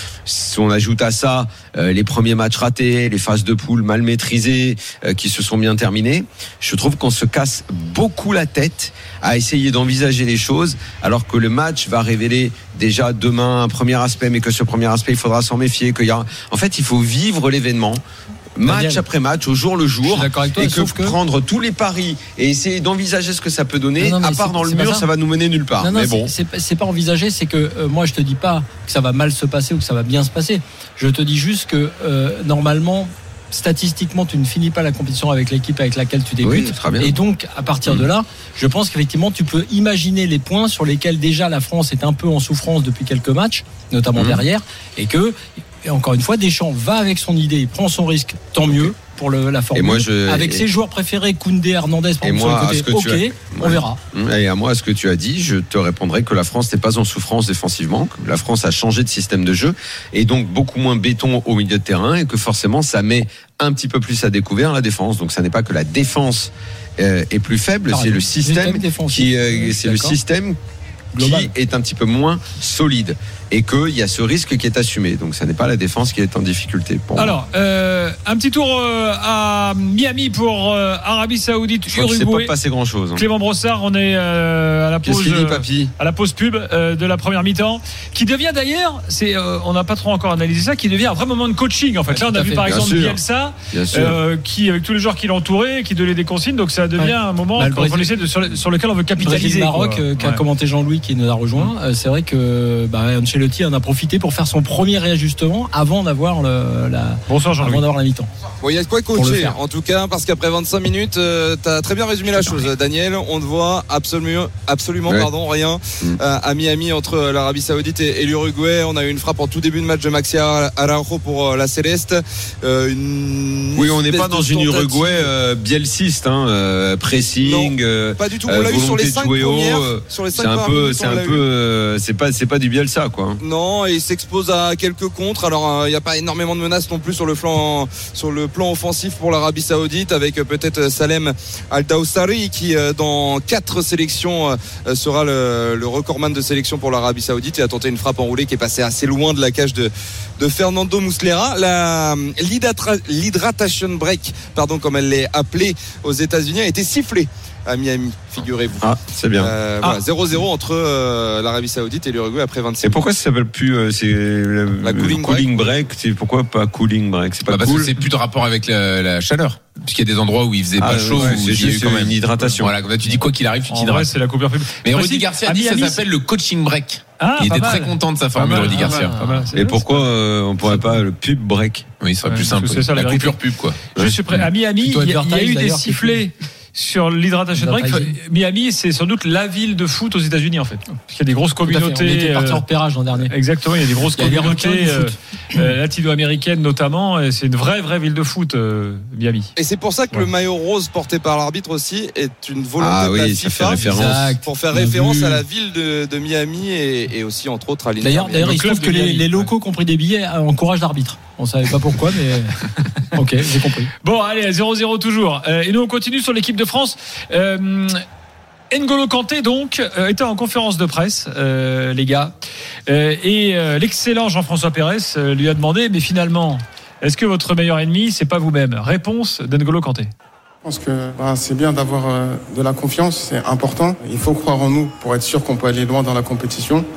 Si on ajoute à ça euh, les premiers matchs ratés, les phases de poule mal maîtrisées euh, qui se sont bien terminées, je trouve qu'on se casse beaucoup la tête à essayer d'envisager les choses alors que le match va révéler déjà demain un premier aspect, mais que ce premier aspect il faudra s'en méfier. Qu'il y a... En fait, il faut vivre l'événement. Match Daniel, après match, au jour le jour, toi, et que, que prendre tous les paris et essayer d'envisager ce que ça peut donner, non, non, à part dans le mur, ça. ça va nous mener nulle part. Non, non, mais bon, c'est, c'est, c'est pas envisager, c'est que euh, moi je te dis pas que ça va mal se passer ou que ça va bien se passer. Je te dis juste que euh, normalement, statistiquement, tu ne finis pas la compétition avec l'équipe avec laquelle tu débutes. Oui, très bien. Et donc, à partir mmh. de là, je pense qu'effectivement, tu peux imaginer les points sur lesquels déjà la France est un peu en souffrance depuis quelques matchs, notamment mmh. derrière, et que, et encore une fois, Deschamps va avec son idée, il prend son risque, tant mieux pour le, la formule. Et moi, je, avec et, ses joueurs préférés, Koundé, Hernandez, par exemple, sur le côté, ok, as, on ouais. verra. Et à moi, à ce que tu as dit, je te répondrai que la France n'est pas en souffrance défensivement, que la France a changé de système de jeu, et donc beaucoup moins béton au milieu de terrain, et que forcément, ça met un petit peu plus à découvert la défense. Donc ça n'est pas que la défense euh, est plus faible, ah, c'est le système qui, euh, c'est d'accord. le système Global. qui est un petit peu moins solide et qu'il y a ce risque qui est assumé. Donc ça n'est pas la défense qui est en difficulté. Pour Alors, euh, un petit tour euh, à Miami pour euh, Arabie Saoudite, je Uruguay. Il ne s'est pas passé grand-chose. Hein. Clément Brossard, on est euh, à la pause, dit, papy à la pause pub euh, de la première mi-temps, qui devient d'ailleurs, c'est, euh, on n'a pas trop encore analysé ça, qui devient un vrai moment de coaching. En fait, ouais, là, on a vu fait. par Bien exemple sûr. Bielsa, euh, qui avec tous les joueurs qui l'entouraient, qui donnait des consignes. Donc ça devient ouais. un moment bah, qu'on essaie de, sur, sur lequel on veut capitaliser. Le Maroc, euh, qui a ouais. commenté Jean-Louis, qui nous a rejoint. Euh, c'est vrai que bah, Ancelotti en a profité pour faire son premier réajustement avant d'avoir le, la Bonsoir Jean-Louis. avant d'avoir la mi-temps. Bon, il y a de quoi coacher en tout cas, parce qu'après vingt-cinq minutes, euh, tu as très bien résumé la chose, Daniel. On ne voit absolument, absolument ouais. pardon, rien mmh. euh, à Miami entre l'Arabie Saoudite et, et l'Uruguay. On a eu une frappe en tout début de match de Maxi Araujo pour euh, la Céleste. Euh, une oui, on n'est pas dans une Uruguay euh, bielciste, hein, euh, pressing. Non, pas du tout. On l'a eu sur les cinq premières. Euh, sur les cinq c'est un peu, c'est un peu, euh, c'est pas, c'est pas du Bielsa quoi. Non, et il s'expose à quelques contres. Alors, il euh, n'y a pas énormément de menaces non plus sur le plan, sur le plan offensif pour l'Arabie Saoudite, avec euh, peut-être Salem Al-Dawsari qui, euh, dans quatre sélections, euh, sera le, le recordman de sélection pour l'Arabie Saoudite et a tenté une frappe enroulée qui est passée assez loin de la cage de, de Fernando Muslera. La l'hydratation break, pardon, comme elle l'est appelée aux États-Unis, a été sifflée à Miami, figurez-vous. Ah, c'est bien. Euh, ah. Voilà, zéro zéro entre euh, l'Arabie Saoudite et l'Uruguay après vingt-cinq. Et pourquoi ça s'appelle plus euh, c'est le, la cooling, le cooling break, break c'est pourquoi pas cooling break, c'est pas bah cool. Parce que c'est plus de rapport avec la, la chaleur. Puisqu'il y a des endroits où il faisait ah, pas chaud, ouais, où c'est juste quand même une hydratation. Voilà, quand tu dis quoi qu'il arrive, tu t'hydrates. C'est la couverture publique. Mais Rudy Garcia dit que ça s'appelle le coaching break. Ah, il était mal. très content de sa formule, Rudy Garcia. Et pourquoi euh, on pourrait pas le pub break? Oui, ce serait plus simple. C'est ça, la coupure pub quoi. Je suis prêt. À Miami, il y a eu des sifflets sur l'hydratation break. Miami, c'est sans doute la ville de foot aux États-Unis en fait. Parce qu'il y a des grosses communautés. On était parti en repérage l'an dernier. Exactement, il y a des grosses communautés euh, latino-américaines notamment. Et c'est une vraie, vraie ville de foot, euh, Miami. Et c'est pour ça que ouais. le maillot rose porté par l'arbitre aussi est une volonté ah, de oui, la ça FIFA fait référence. pour faire référence vu. à la ville de, de Miami et, et aussi entre autres à l'Inter. D'ailleurs, d'ailleurs il se trouve que les, les locaux qui ont pris des billets encouragent l'arbitre. On savait pas pourquoi, mais ok, j'ai compris. Bon, allez, zéro zéro toujours. Euh, et nous, on continue sur l'équipe de France. Euh, N'Golo Kanté, donc, euh, était en conférence de presse, euh, les gars. Euh, et euh, l'excellent Jean-François Pérez euh, lui a demandé, mais finalement, est-ce que votre meilleur ennemi, c'est pas vous-même? Réponse d'N'Golo Kanté. Je pense que bah, c'est bien d'avoir euh, de la confiance, c'est important. Il faut croire en nous pour être sûr qu'on peut aller loin dans la compétition.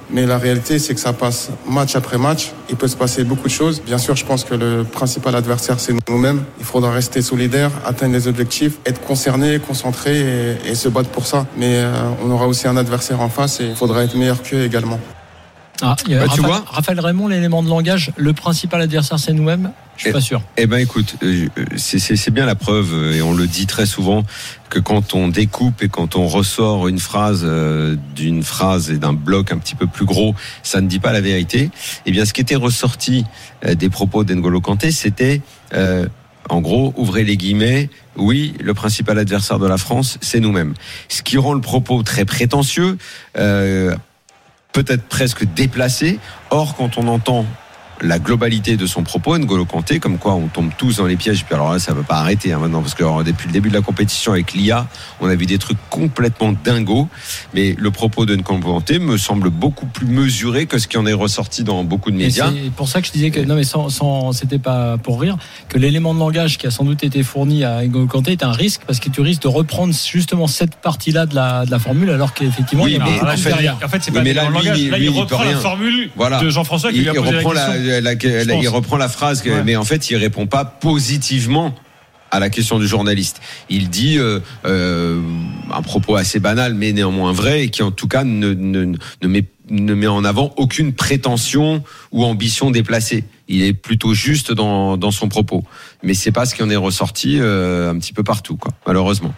Mais la réalité, c'est que ça passe match après match. Il peut se passer beaucoup de choses. Bien sûr, je pense que le principal adversaire, c'est nous-mêmes. Il faudra rester solidaire, atteindre les objectifs, être concerné, concentré et, et se battre pour ça. Mais euh, on aura aussi un adversaire en face et il faudra être meilleur qu'eux également. Ah, il y a bah, Raphaël, tu vois Raphaël Raymond, l'élément de langage, le principal adversaire, c'est nous-mêmes. Je suis eh, pas sûr. Eh ben, écoute, c'est, c'est, c'est bien la preuve, et on le dit très souvent, que quand on découpe et quand on ressort une phrase euh, d'une phrase et d'un bloc un petit peu plus gros, ça ne dit pas la vérité. Eh bien, ce qui était ressorti euh, des propos d'N'Golo Kanté, c'était, euh, en gros, ouvrez les guillemets. Oui, le principal adversaire de la France, c'est nous-mêmes. Ce qui rend le propos très prétentieux. Euh, peut-être presque déplacé. Or, quand on entend la globalité de son propos, N'Golo Kanté, comme quoi on tombe tous dans les pièges. Puis alors là, ça ne va pas arrêter hein, maintenant, parce que alors, depuis le début de la compétition avec l'I A, on a vu des trucs complètement dingos. Mais le propos de N'Golo Kanté me semble beaucoup plus mesuré que ce qui en est ressorti dans beaucoup de médias. Et c'est pour ça que je disais que non, mais sans, sans c'était pas pour rire, que l'élément de langage qui a sans doute été fourni à N'Golo Kanté est un risque, parce que tu risques de reprendre justement cette partie-là de la, de la formule, alors qu'effectivement, oui, il y a mais, un en fait, derrière. En fait, c'est pas l'élément de langage. Là, il, il reprend la formule voilà. de Jean-François qui il, lui a posé la question. La, La, la, la, il reprend la phrase, ouais. Mais en fait, il répond pas positivement à la question du journaliste. Il dit euh, euh, un propos assez banal, mais néanmoins vrai, et qui en tout cas ne, ne, ne, met, ne met en avant aucune prétention ou ambition déplacée. Il est plutôt juste dans, dans son propos. Mais c'est pas ce qui en est ressorti euh, un petit peu partout, quoi, malheureusement.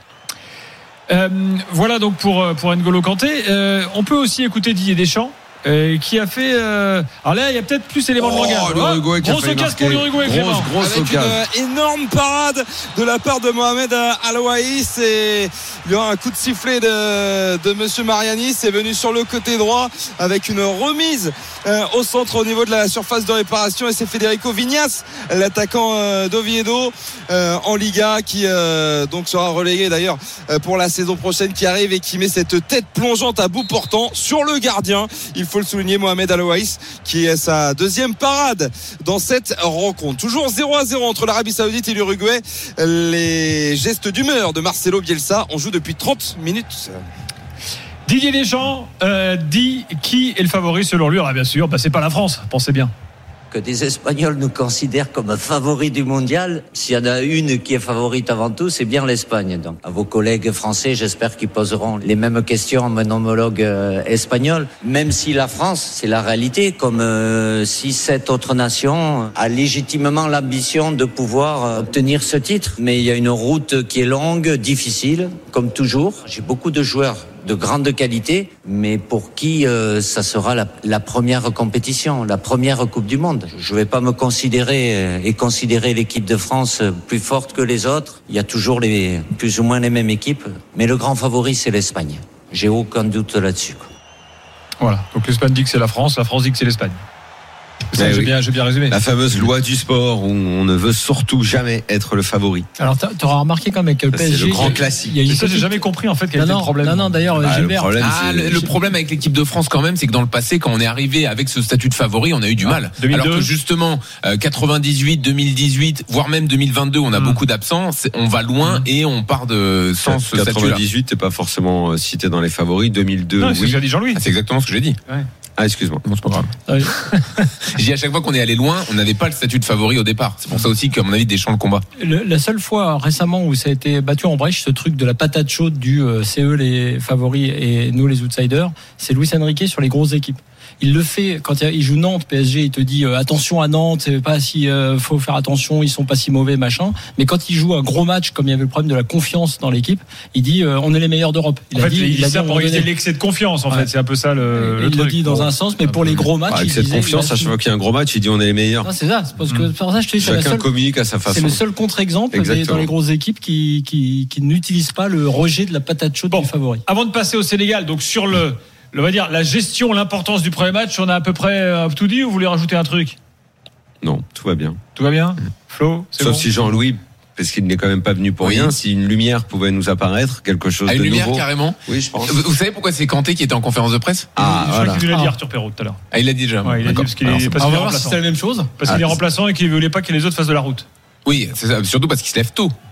Euh, voilà donc pour, pour N'Golo Kanté. Euh, on peut aussi écouter Didier Deschamps. Euh, qui a fait euh... alors là il y a peut-être plus d'éléments oh, de langage. L'Uruguay qui grosse occasion pour l'Uruguay, grosse, grosse avec occasion. Une euh, énorme parade de la part de Mohamed Alouaïs, et il y aura un coup de sifflet de, de Monsieur Mariani. C'est venu sur le côté droit avec une remise euh, au centre au niveau de la surface de réparation, et c'est Federico Vignas, l'attaquant euh, d'Oviedo euh, en Liga, qui euh, donc sera relégué d'ailleurs euh, pour la saison prochaine qui arrive, et qui met cette tête plongeante à bout portant sur le gardien. Il faut le souligner, Mohamed Alouaïs, qui est sa deuxième parade dans cette rencontre. Toujours zéro à zéro entre l'Arabie Saoudite et l'Uruguay. Les gestes d'humeur de Marcelo Bielsa. On joue depuis trente minutes. Didier Deschamps euh, dit qui est le favori selon lui. Alors bien sûr, bah, c'est pas la France, pensez bien. Que des Espagnols nous considèrent comme favoris du mondial. S'il y en a une qui est favorite avant tout, c'est bien l'Espagne. Donc, à vos collègues français, j'espère qu'ils poseront les mêmes questions à mon homologue euh, espagnol. Même si la France, c'est la réalité, comme euh, six, sept autres nations, a légitimement l'ambition de pouvoir euh, obtenir ce titre. Mais il y a une route qui est longue, difficile, comme toujours. J'ai beaucoup de joueurs de grande qualité, mais pour qui euh, ça sera la, la première compétition, la première Coupe du Monde. Je ne vais pas me considérer euh, et considérer l'équipe de France plus forte que les autres. Il y a toujours les, plus ou moins les mêmes équipes, mais le grand favori, c'est l'Espagne. J'ai aucun doute là-dessus. Voilà, donc l'Espagne dit que c'est la France, la France dit que c'est l'Espagne. Ça, oui. j'ai, bien, j'ai bien résumé. La fameuse loi du sport où on ne veut surtout jamais être le favori. Alors tu auras remarqué quand même que le P S G, c'est le grand classique. Il y a une ça, petite... j'ai jamais compris en fait quel non, était non, le problème. Non, non, d'ailleurs, ah, Gilbert. Le problème, ah, le, le problème avec l'équipe de France quand même, c'est que dans le passé, quand on est arrivé avec ce statut de favori, on a eu du ah, mal. deux mille deux. Alors que justement, euh, quatre-vingt-dix-huit, deux mille dix-huit, voire même deux mille vingt-deux, on a mmh. beaucoup d'absents. On va loin mmh. et on part de sans ce statut-là. quatre-vingt-dix-huit, t'es pas forcément cité dans les favoris. deux mille deux, non, oui. C'est ce qu'a dit Jean-Louis. Ah, c'est exactement ce que j'ai dit. Ouais. Ah, excuse-moi. Non, c'est pas grave. Ah oui. J'ai dit à chaque fois qu'on est allé loin, on n'avait pas le statut de favori au départ. C'est pour ça aussi qu'à mon avis, Deschamps le combat. Le, la seule fois récemment où ça a été battu en brèche, ce truc de la patate chaude du euh, c'est eux les favoris et nous les outsiders, c'est Luis Enrique sur les grosses équipes. Il le fait quand il joue Nantes, P S G, il te dit euh, attention à Nantes, c'est pas si euh, faut faire attention, ils sont pas si mauvais machin. Mais quand il joue un gros match, comme il y avait le problème de la confiance dans l'équipe, il dit euh, on est les meilleurs d'Europe. Il en a fait, dit, il, il dit a ça dit pour éviter l'excès de confiance. En ouais. fait, c'est un peu ça le. Il le le truc. dit dans bon. un sens, mais pour les gros matchs, avec il cette disait, confiance, à chaque fois qu'il y a un gros match, il dit on est les meilleurs. Non, c'est ça, c'est parce que mmh. pour ça je te dis, c'est chacun la seule, communique à sa façon. C'est le seul contre-exemple des, dans les grosses équipes qui qui, qui n'utilisent pas le rejet de la patate chaude bon. du favori. Avant de passer au Sénégal, donc sur le on va dire la gestion, l'importance du premier match, on a à peu près tout dit, ou vous voulez rajouter un truc? Non, tout va bien. Tout va bien, Flo, c'est sauf bon. Si Jean-Louis, parce qu'il n'est quand même pas venu pour oui. rien, si une lumière pouvait nous apparaître, quelque chose ah, de une lumière nouveau. Carrément. Oui, je pense. Vous, vous savez pourquoi c'est Kanté qui était en conférence de presse? Ah, je voilà. crois qu'il l'a dit Arthur Perrault tout à l'heure. Ah, il l'a dit déjà. Ouais, il a dit parce qu'il est, parce on qu'il va est voir si c'est la même chose. Parce ah, qu'il est remplaçant et qu'il ne voulait pas que les autres fassent de la route. Oui, c'est ça. Surtout parce qu'il se lève tôt.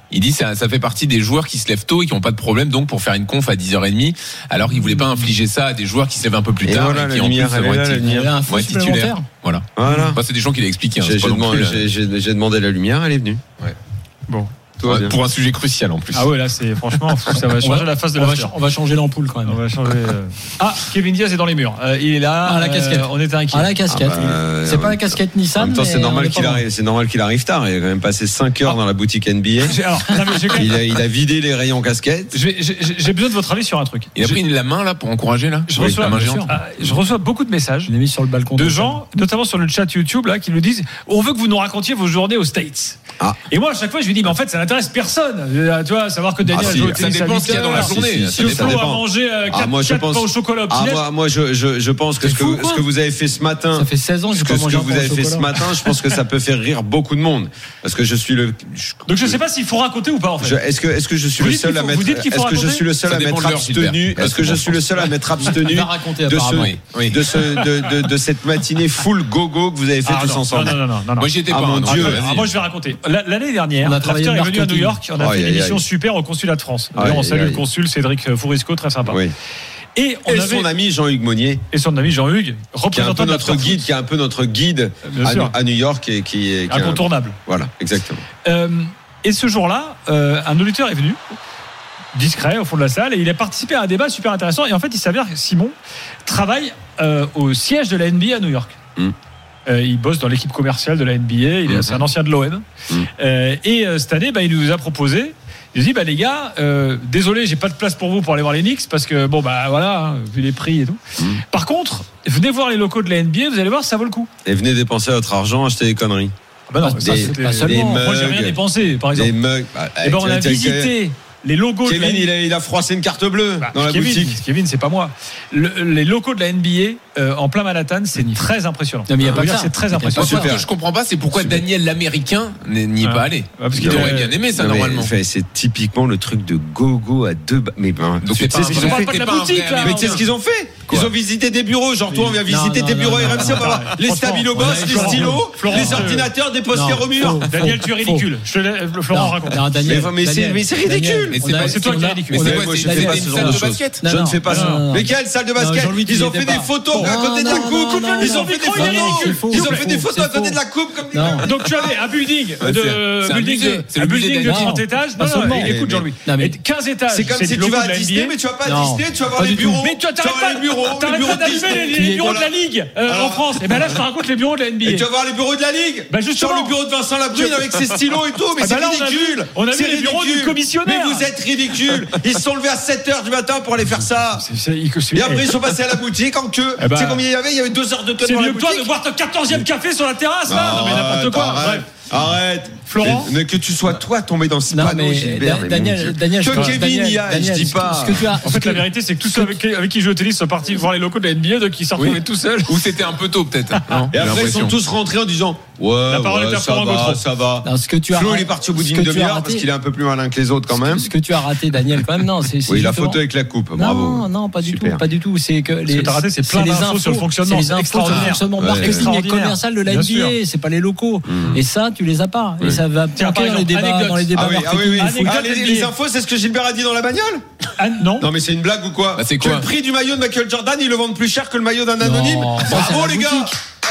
Il dit ça, ça fait partie des joueurs qui se lèvent tôt et qui n'ont pas de problème donc pour faire une conf à dix heures trente. Alors qu'il voulait pas infliger ça à des joueurs qui se lèvent un peu plus et tard voilà, et qui en plus vont être titulaires. Voilà. Voilà. Bah, c'est des gens qui l'expliquent. Hein, j'ai, j'ai, demandé, j'ai, j'ai, j'ai demandé la lumière, elle est venue. Ouais. Bon. Ouais, pour un sujet crucial en plus. Ah ouais, là c'est franchement ça va changer la face de on la va, on va changer l'ampoule quand même. On va changer. Euh... Ah, Kevin Diaz est dans les murs. Euh, il est là. Ah, la casquette. Euh, on était inquiet. Ah, la casquette. Ah bah, c'est pas la casquette Nissan. En même temps, c'est normal qu'il pas arrive. C'est normal qu'il arrive tard. Il a quand même passé cinq heures ah. dans la boutique N B A. Alors, non, mais j'ai... il, a, il a vidé les rayons casquettes. J'ai, j'ai, j'ai besoin de votre avis sur un truc. Il a pris la main là pour encourager là. Je, oui, reçois, la main ah, je reçois beaucoup de messages. Je l'ai mis sur le balcon de gens, notamment sur le chat YouTube là, qui nous disent on veut que vous nous racontiez vos journées aux States. Ah. Et moi à chaque fois je lui dis mais en fait ça n'intéresse personne. Tu vois, savoir que Daniel ah, si, ça dépend ce qu'il y a dans la journée. Si Flo a mangé quatre pains au chocolat au petit-déj. Moi je je je pense que ce que ce que vous avez fait ce matin. Ça fait seize ans que je pas mangé. Ce que vous avez fait ce matin, je pense que ça peut faire rire beaucoup de monde parce que je suis le. Donc je sais pas s'il faut raconter ou pas en fait. Est-ce que est-ce que je suis le seul à mettre est-ce que je suis le seul à m'être abstenu est-ce que je suis le seul à m'être abstenu de ce de ce de cette matinée full gogo que vous avez fait tous ensemble. Non non non. Moi j'y étais pas. Mon Dieu. Moi je vais raconter. L'année dernière, L'after est venu à New York. On a fait une émission super au consulat de France. D'ailleurs on salue le consul Cédric Fourisco, très sympa. Et, on et avait... son ami Jean-Hugues Monnier. Et son ami Jean-Hugues, représentant qui est un peu notre guide, qui est un peu notre guide à, à New York et qui est qui incontournable. Un... Voilà, exactement. Euh, et ce jour-là, euh, un auditeur est venu, discret au fond de la salle, et il a participé à un débat super intéressant. Et en fait, il s'avère que Simon travaille euh, au siège de la N B A à New York. Mm. Euh, il bosse dans l'équipe commerciale de la N B A. Il est, mm-hmm. C'est un ancien de l'O M. Mm. Euh, et euh, cette année, bah, il nous a proposé. Il dit bah les gars, euh, désolé, j'ai pas de place pour vous pour aller voir les Knicks parce que bon bah voilà, hein, vu les prix et tout. Mmh. Par contre, venez voir les locaux de la N B A, vous allez voir, ça vaut le coup. Et venez dépenser votre argent, acheter des conneries. Ah bah non, des, ça, c'est pas seulement. Mugs, moi j'ai rien dépensé, par exemple. Des mugs. Bah, et ben on a visité les logos. Kevin, de la... il, a, il a froissé une carte bleue bah, dans la Kevin, boutique. Kevin, c'est pas moi. Le, les locaux de la N B A euh, en plein Manhattan, c'est très impressionnant. Non, mais il y a pas ça. C'est très impressionnant. Ce que je comprends pas, c'est pourquoi super. Daniel l'américain n'y est ah. pas allé. Ah, parce qu'il aurait bien aimé ça non, normalement. Fait, c'est typiquement le truc de gogo à deux. Ba... Mais ben, donc c'est ce qu'ils ont fait. Pas de la boutique, là, mais tu sais ce qu'ils ont fait. Ils ont visité des bureaux. Genre toi, on vient visiter tes bureaux R M C. On va voir les stabilos-boss, les stylos, les ordinateurs, des posters au mur. Daniel, tu es ridicule. Florent raconte. Mais c'est ridicule. C'est toi qui es ridicule. Mais moi, je fais pas ce genre de choses. Je ne fais pas ça. Mais quelle salle de basket? Ils ont fait des photos à côté de la coupe. Ils ont fait des photos. Ils ont fait des photos à côté de la coupe. Donc tu avais un building de un building de trente étages. Non, non, écoute Jean-Louis. quinze étages. C'est comme si tu vas à Disney, mais tu vas pas à Disney, tu vas voir les bureaux. Mais tu t'arrêtes les bureaux. T'arrêtes pas d'allumer les bureaux de la Ligue en France. Et ben là, je te raconte les bureaux de la N B A. Et tu vas voir les bureaux de la Ligue. Sur le bureau de Vincent Labrune avec ses stylos et tout. Mais c'est ridicule. On a vu les bureaux du commissionnaire. Mais vous êtes ridicule. Ils se sont levés à sept heures du matin pour aller faire ça. Et après, ils sont passés à la boutique en queue. Tu sais combien il y avait? Il y avait deux heures de queue dans la boutique. C'est mieux que toi de boire ton quatorzième café sur la terrasse, là. Non, mais n'importe quoi. Bref. Arrête, Florent. Mais que tu sois toi tombé dans ce non, panneau, mais Gilbert. Da, Daniel, Daniel, que Kevin Daniel, y a, Daniel, je dis pas. Ce que, ce que tu as, en fait, la vérité, c'est que tous ceux avec, avec qui je joue au tennis sont partis voir les locaux de la N B A, donc ils s'en retrouvaient tout seuls. Ou c'était un peu tôt, peut-être. Non, et après, ils sont tous rentrés en disant ouais, la parole ouais, est à ça va, ça va. Non, ce que tu as Flo, il est parti au bout d'une demi-heure parce qu'il est un peu plus malin que les autres quand même. Ce que tu as raté, Daniel, quand même, non. C'est, oui, la photo avec la coupe, bravo. Non, non, pas du tout, pas du tout. C'est que les. Ce que tu as raté, c'est plein d'infos sur le fonctionnement. C'est les infos sur le fonctionnement marketing et commercial de la N B A. C'est pas les locaux. Et ça, tu les as pas. Et ça va planquer dans les débats, dans les débats marketing. Ah, les infos, c'est ce que Gilbert a dit dans la bagnole? Non. Non, mais c'est une blague ou quoi? C'est quoi? Que le prix du maillot de Michael Jordan, ils le vendent plus cher que le maillot d'un anonyme? Bravo les gars!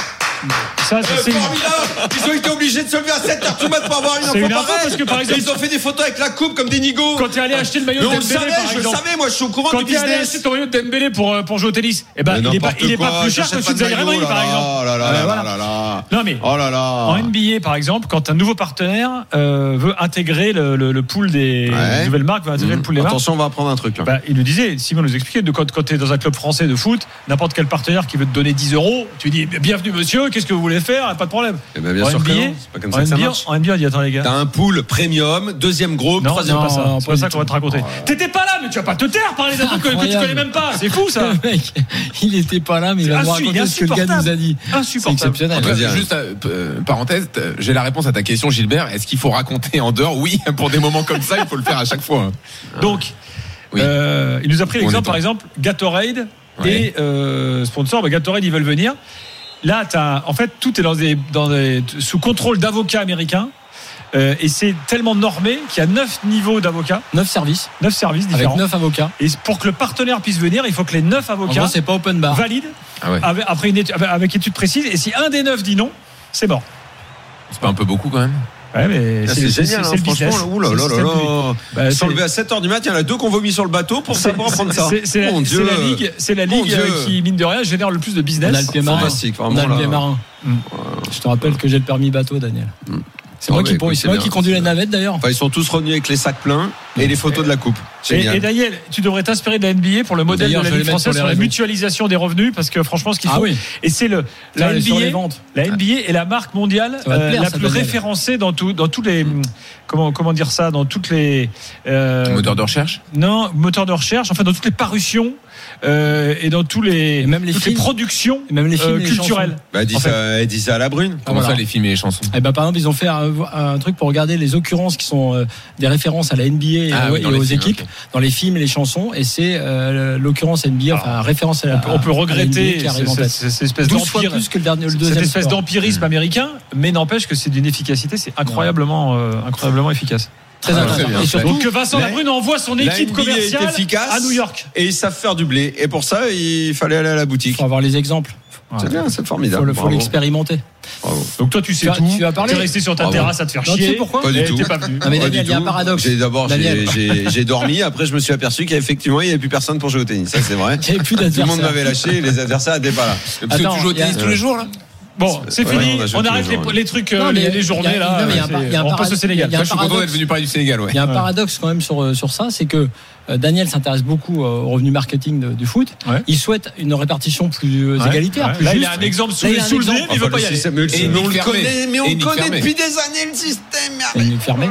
Ça, c'est euh, formidable. Ils ont été obligés de se lever à sept heures du mat pour avoir une info pareille. Parce que par exemple, ils ont fait des photos avec la coupe comme des nigauds. Quand tu es allé acheter le maillot de Dembélé, savait, par je exemple, le savais, moi je suis au courant quand du business. Quand tu es allé acheter ton maillot de Dembélé pour pour jouer au tennis, eh ben il est pas il est pas plus cher que celui de Zaire Emery par exemple. Oh là là là là là. Non mais oh là là. En N B A par exemple, quand un nouveau partenaire euh, veut intégrer le, le, le pool des ouais. nouvelles marques, veut intégrer mmh. le pool des marques. Attention, on va apprendre un truc là. Bah, il nous disait, Simon nous expliquait, de quand, quand tu es dans un club français de foot, n'importe quel partenaire qui veut te donner dix euros, tu dis bienvenue monsieur, qu'est-ce que vous voulez faire? Pas de problème. Eh ben, bien en sûr que non. C'est pas comme ça que ça marche. En N B A, on dit attends les gars. T'as un pool premium, deuxième groupe, non, troisième pas ça. C'est pas ça qu'on va te raconter. Oh, t'étais pas là, mais tu vas pas te taire, parler d'un truc que tu connais même pas. C'est fou ça. Le mec, il était pas là, mais il va nous raconter ce que le gars nous a dit. C'est exceptionnel. Juste euh, parenthèse, j'ai la réponse à ta question, Gilbert. Est-ce qu'il faut raconter en dehors? Oui, pour des moments comme ça, il faut le faire à chaque fois. Donc, oui. euh, il nous a pris l'exemple, par exemple, Gatorade ouais. et euh, sponsor. Bah, Gatorade, ils veulent venir. Là, t'as, en fait, tout est dans des, dans des, sous contrôle d'avocats américains. Euh, et c'est tellement normé qu'il y a neuf niveaux d'avocats. neuf services. neuf services différents. Avec neuf avocats. Et pour que le partenaire puisse venir, il faut que les neuf avocats. En gros, c'est pas open bar. Valident. Ah ouais. avec, après une étude, avec étude précise. Et si un des neuf dit non, c'est mort. C'est pas un peu beaucoup quand même? Ouais, mais là, c'est, c'est génial, c'est, hein, c'est franchement. business. Ouh là là là là. Bah, Ils sont levés à sept heures du matin. Il y en a deux qui ont vomi sur le bateau pour savoir prendre ça. C'est, c'est, Mon c'est Dieu. la ligue, c'est la ligue qui, mine de rien, génère le plus de business. On a le pied marin. Fantastique, On vraiment, a le là. pied marin. Mm. Je te rappelle que j'ai le permis bateau, Daniel. Mm. C'est moi, Oh, qui, bah, écoute, c'est moi bien, qui conduis la bien. navette d'ailleurs. Enfin, ils sont tous revenus avec les sacs pleins et les photos de la coupe. Et, Génial. et Daniel, tu devrais t'inspirer de la N B A pour le modèle D'ailleurs, de je la vais Ligue les mettre française sur sur les la réseaux. mutualisation des revenus, parce que franchement, ce qu'il Ah faut, oui. et c'est le la Sur les N B A, ventes. la N B A est la marque mondiale Ça va te euh, plaire, la ça, plus Daniel. référencée dans tout, dans tous les comment comment dire ça, dans toutes les euh, Moteur de recherche? non moteurs de recherche, enfin dans toutes les parutions euh, et dans tous les Et même les toutes films. les productions Et même les films euh, et les culturelles. chansons. Bah, dis En fait. ça, dis ça à la brune. Comment voilà. ça, les films et les chansons? Eh ben, par exemple, ils ont fait un, un truc pour regarder les occurrences qui sont euh, des références à la N B A et, Ah aux- oui, dans et les aux films, équipes ok. dans les films et les chansons. Et c'est euh, l'occurrence N B A, enfin référence à la On peut, on peut à la N B A regretter qui arrive en cette, tête. cette- cette espèce douze fois d'empire, plus que le, dernier, le cette deuxième espèce score. d'empirisme américain, mais n'empêche que c'est d'une efficacité, c'est incroyablement, euh, incroyablement efficace. Très Ah, intéressant. très bien. Et surtout, Donc que Vincent la- Labrune envoie son la équipe N B A est commerciale efficace. à New York. Et ils savent faire du blé. Et pour ça, il fallait aller à la il boutique. faut avoir les exemples. C'est bien, c'est Il formidable. faut, le- faut Bravo. l'expérimenter. Bravo. Donc toi tu sais Tu as- tout. tu as parlé. T'es resté sur ta Bravo. terrasse à te faire Non, tu chier. sais pourquoi Pas du Et tout. t'es pas venu. Ah, mais Pas Daniel, du il y a un tout. paradoxe. J'ai d'abord j'ai, Daniel. j'ai, j'ai dormi. Après, je me suis aperçu qu'effectivement, il n'y avait plus personne pour jouer au tennis. Ça, c'est vrai. Il y avait plus Tout le d'adversaires. monde m'avait lâché. Les adversaires n'étaient pas là. Parce que Attends, tu joues au il y a- tennis tous les jours là? Bon, c'est Ouais, fini. on a joué On tous arrête les les, jours, les trucs, euh, Non, mais les, les journées il y a- là. non, mais il y a un c'est- par- il y a un on para- passe au Sénégal. il y a un Je suis content paradoxe. d'être venu parler du Sénégal, ouais. Il y a un paradoxe quand même sur, sur ça, c'est que euh, Daniel s'intéresse beaucoup euh, au revenu marketing de- du foot. Ouais. Il souhaite une répartition plus euh, Ouais, égalitaire, ouais. plus Là, il juste. a un exemple sous Là, il les a un sous le nez, exemple. mais il veut Enfin, pas y le aller. système- mais le- Et mais on Nick le Fermé. connaît, mais on Et le Nick connaît Fermé. depuis des années le système. Il merde. est fermé.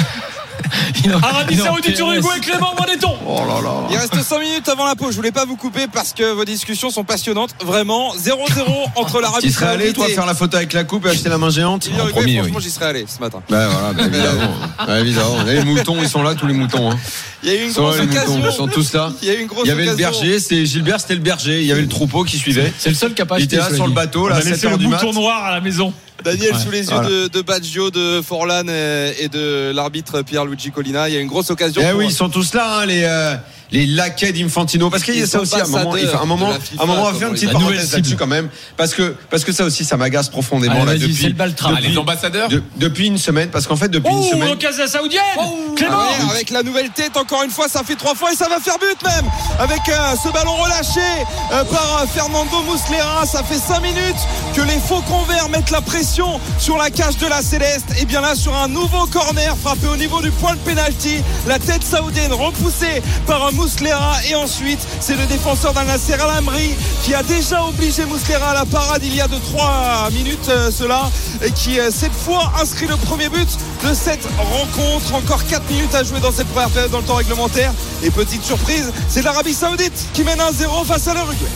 Il en- Arabie il en- Saoudite, Uruguay, Clément, où en est-on? Oh là là. Il reste cinq minutes avant la pause. Je voulais pas vous couper parce que vos discussions sont passionnantes. Vraiment, zéro zéro entre l'Arabie Tu serais allé, Saoudite toi, et faire la photo avec la coupe et acheter la main géante? et l'Uruguay. promis, Franchement, oui. j'y serais allé ce matin. Bah voilà, bah, évidemment. Bah, évidemment. Les moutons, ils sont là, tous les moutons. Hein. Il y a eu une Ils sont grosse là, les moutons, occasion. ils sont tous là. Il y a eu une grosse Il y avait le occasion. berger, c'était Gilbert, c'était le berger. Il y avait le troupeau qui suivait. C'est le seul qui a pas Il acheté. était là cela sur le dit. bateau, On là, a à sept laissé heures le du mat. bouton noir à la maison. Daniel Ouais. sous les yeux Voilà. de, de Baggio, de Forlan euh, et de l'arbitre Pierluigi Collina. Il y a une grosse occasion. Eh pour- oui, ils sont tous là, hein, les, euh, les laquais d'Infantino. Parce qu'il y a Les ça aussi, à un moment, il fait un moment, ambassadeurs de la FIFA, un moment, on va faire une comme petite on dit. parenthèse Nouvelle là-dessus cible. quand même. Parce que, parce que ça aussi, ça m'agace profondément, Allez, là, vas-y, depuis, c'est le Baltram. Ah, les ambassadeurs? de- depuis une semaine. Parce qu'en fait, depuis une Oh, semaine. l'occasion saoudienne. Clément. Ah ouais, avec la nouvelle tête, encore une fois, ça fait trois fois et ça va faire but même. Avec euh, ce ballon relâché euh, par euh, Fernando Muslera, ça fait cinq minutes que les Faucons verts mettent la pression sur la cage de la Céleste. Et bien là, sur un nouveau corner frappé au niveau du point de pénalty, la tête saoudienne repoussée par un Muslera. Et ensuite, c'est le défenseur d'Al Nasser Al Amri qui a déjà obligé Muslera à la parade il y a de trois minutes euh, cela, et qui euh, cette fois inscrit le premier but de cette rencontre. Encore quatre minutes à jouer dans cette première période dans le temps réglementaire. Et petite surprise, c'est l'Arabie Saoudite qui mène un zéro face à l'Uruguay.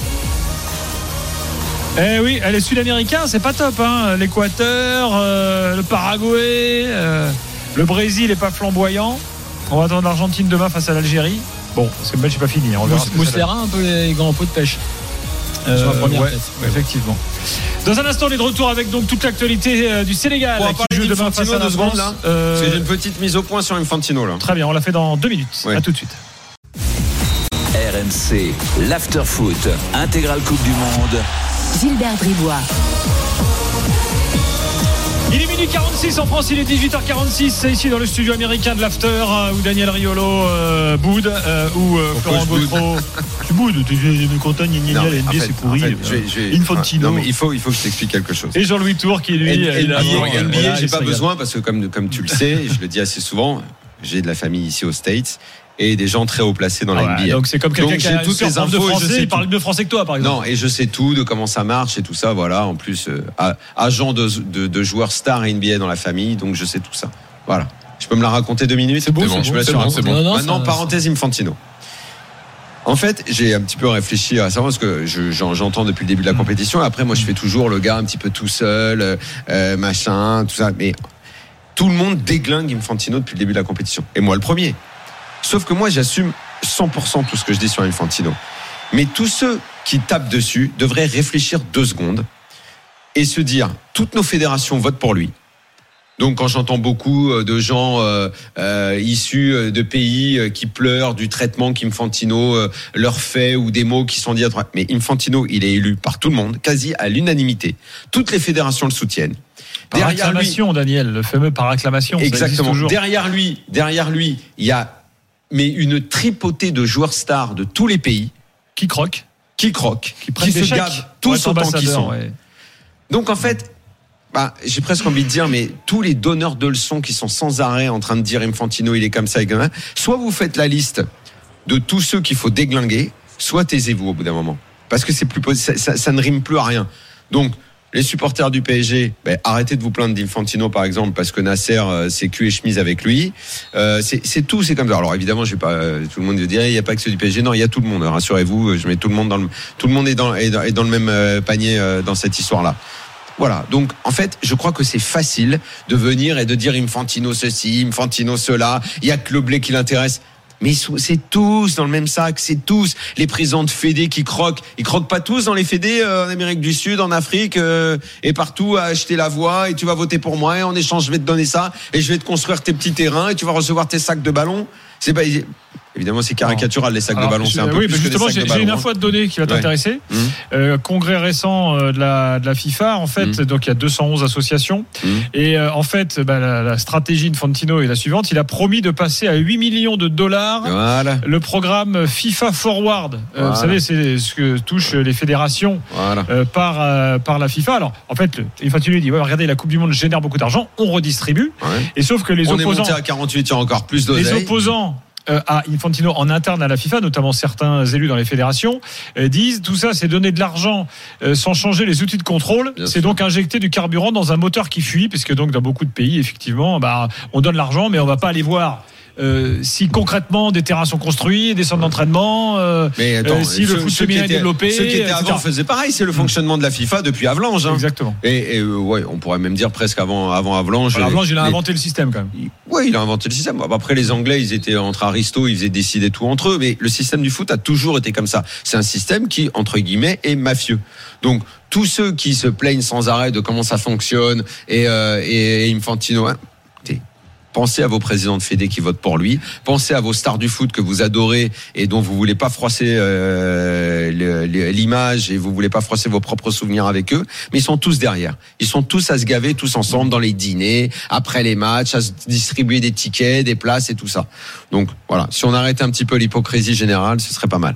Eh oui, les Sud-Américains, c'est pas top, hein. L'Équateur, euh, le Paraguay, euh, le Brésil est pas flamboyant. On va attendre l'Argentine demain face à l'Algérie. Bon, parce que le match n'est pas fini. On verra ce que ça donne. Muslera, un peu les grands pots de pêche. Euh, Sur la première ouais, tête. effectivement. Dans un instant, on est de retour avec donc toute l'actualité euh, du Sénégal On va qui parler joue demain face d'Infantino à la deux secondes, France. là. Euh, Parce que j'ai une petite mise au point sur Infantino, là. Très bien, on l'a fait dans deux minutes. Ouais. À tout de suite. R M C, l'after-foot, intégrale Coupe du Monde. Gilbert Bribois. Il est minuit quarante-six en France, il est dix-huit heures quarante-six. C'est ici dans le studio américain de l'After euh, où Daniel Riolo euh, boude, euh, où euh, Florent je boude Gautreau. Tu boudes, tu es content, gna gna Non, gna, la N B A en fait- c'est pourri. en fait, euh, je vais- je vais- Infantino. Non, mais il faut, il faut que je t'explique quelque chose. Et Jean-Louis Tour qui lui. N- euh, il a- N B A, voilà, N B A, il j'ai se pas régale. besoin parce que comme, comme tu le sais, je le dis assez souvent, j'ai de la famille ici aux States et des gens très haut placés dans Ah la ouais, N B A. donc c'est comme quelqu'un Donc qui a j'ai une toutes les prof de infos et je français, sais il parle tout. mieux français que toi par exemple. Non, et je sais tout de comment ça marche et tout ça, voilà. En plus, euh, a- agent de, de, de joueurs stars N B A dans la famille, donc je sais tout ça. Voilà. Je peux me la raconter deux minutes. C'est beau, C'est c'est bon, je beau, me la c'est suis bon, racontée. c'est bon. Non, non, Maintenant, ça- parenthèse Infantino. En fait, j'ai un petit peu réfléchi à ça parce que je- j'en- j'entends depuis le début de la compétition. Après, moi, je fais toujours le gars un petit peu tout seul, euh, euh, machin, tout ça. Mais tout le monde déglingue Infantino depuis le début de la compétition. Et moi, le premier. Sauf que moi, j'assume cent pour cent tout ce que je dis sur Infantino. Mais tous ceux qui tapent dessus devraient réfléchir deux secondes et se dire, toutes nos fédérations votent pour lui. Donc quand j'entends beaucoup de gens euh, euh, issus de pays qui pleurent du traitement qu'Infantino euh, leur fait ou des mots qui sont dits à droite, mais Infantino, il est élu par tout le monde, quasi à l'unanimité. Toutes les fédérations le soutiennent. Par derrière acclamation, lui, Daniel, le fameux par acclamation. Exactement. Derrière lui, derrière lui, il y a mais une tripotée de joueurs stars de tous les pays qui croquent, qui croquent, qui, qui se gavent tous autant qu'ils sont. Ouais. Donc en fait, bah, j'ai presque envie de dire, mais tous les donneurs de leçons qui sont sans arrêt en train de dire Infantino, il est comme ça, et comme ça, soit vous faites la liste de tous ceux qu'il faut déglinguer, soit taisez-vous au bout d'un moment, parce que c'est plus ça, ça, ça ne rime plus à rien. Donc les supporters du P S G, ben, arrêtez de vous plaindre d'Infantino par exemple, parce que Nasser euh, c'est cul et chemise avec lui. Euh, c'est, c'est tout, c'est comme ça. Alors évidemment, je vais pas, euh, tout le monde dirait il y a pas que ceux du P S G. Non, il y a tout le monde. Rassurez-vous, je mets tout le monde dans le, tout le monde est dans, est dans, est dans le même euh, panier euh, dans cette histoire-là. Voilà. Donc, en fait, je crois que c'est facile de venir et de dire Infantino ceci, Infantino cela. Il y a que le blé qui l'intéresse. Mais c'est tous dans le même sac, c'est tous les présidents de fédés qui croquent. Ils croquent pas tous dans les fédés euh, en Amérique du Sud, en Afrique euh, et partout à acheter la voix et tu vas voter pour moi et en échange je vais te donner ça et je vais te construire tes petits terrains et tu vas recevoir tes sacs de ballons. C'est pas évidemment c'est caricatural les sacs Alors, de ballon, c'est un peu oui, plus mais justement que des sacs j'ai, de j'ai une ballon, info à te donner qui va t'intéresser. Ouais. Mmh. Euh, congrès récent euh, de la de la FIFA en fait, mmh. donc il y a deux cent onze associations mmh. et euh, en fait bah, la, la stratégie de Infantino est la suivante, il a promis de passer à huit millions de dollars voilà. le programme FIFA Forward. Euh, voilà. Vous savez c'est ce que touchent les fédérations voilà. euh, par euh, par la FIFA. Alors en fait Infantino dit ouais, regardez la Coupe du monde génère beaucoup d'argent, on redistribue. Ouais. Et sauf que les on opposants est monté à quarante-huit, il y a encore plus d'oseille. Les opposants à Infantino en interne à la FIFA, notamment certains élus dans les fédérations, euh, disent tout ça c'est donner de l'argent euh, sans changer les outils de contrôle. Bien c'est sûr. Donc injecter du carburant dans un moteur qui fuit, puisque donc dans beaucoup de pays effectivement bah, on donne l'argent mais on va pas aller voir Euh, si concrètement des terrains sont construits, des centres d'entraînement, euh, mais attends, euh, si le foot féminin est développé, ceux qui étaient avant faisaient pareil. C'est le fonctionnement de la FIFA depuis Avalanche. Hein. Exactement. Et, et euh, ouais, on pourrait même dire presque avant, avant Avalanche. Alors, Avalanche, il a les... inventé le système quand même. Oui, il a inventé le système. Après, les Anglais, ils étaient entre aristos, ils faisaient décider tout entre eux. Mais le système du foot a toujours été comme ça. C'est un système qui, entre guillemets, est mafieux. Donc tous ceux qui se plaignent sans arrêt de comment ça fonctionne et, euh, et, et Infantino. Hein, pensez à vos présidents de fédé qui votent pour lui. Pensez à vos stars du foot que vous adorez et dont vous voulez pas froisser euh, l'image et vous voulez pas froisser vos propres souvenirs avec eux. Mais ils sont tous derrière. Ils sont tous à se gaver tous ensemble dans les dîners, après les matchs, à se distribuer des tickets, des places et tout ça. Donc voilà, si on arrêtait un petit peu l'hypocrisie générale, ce serait pas mal.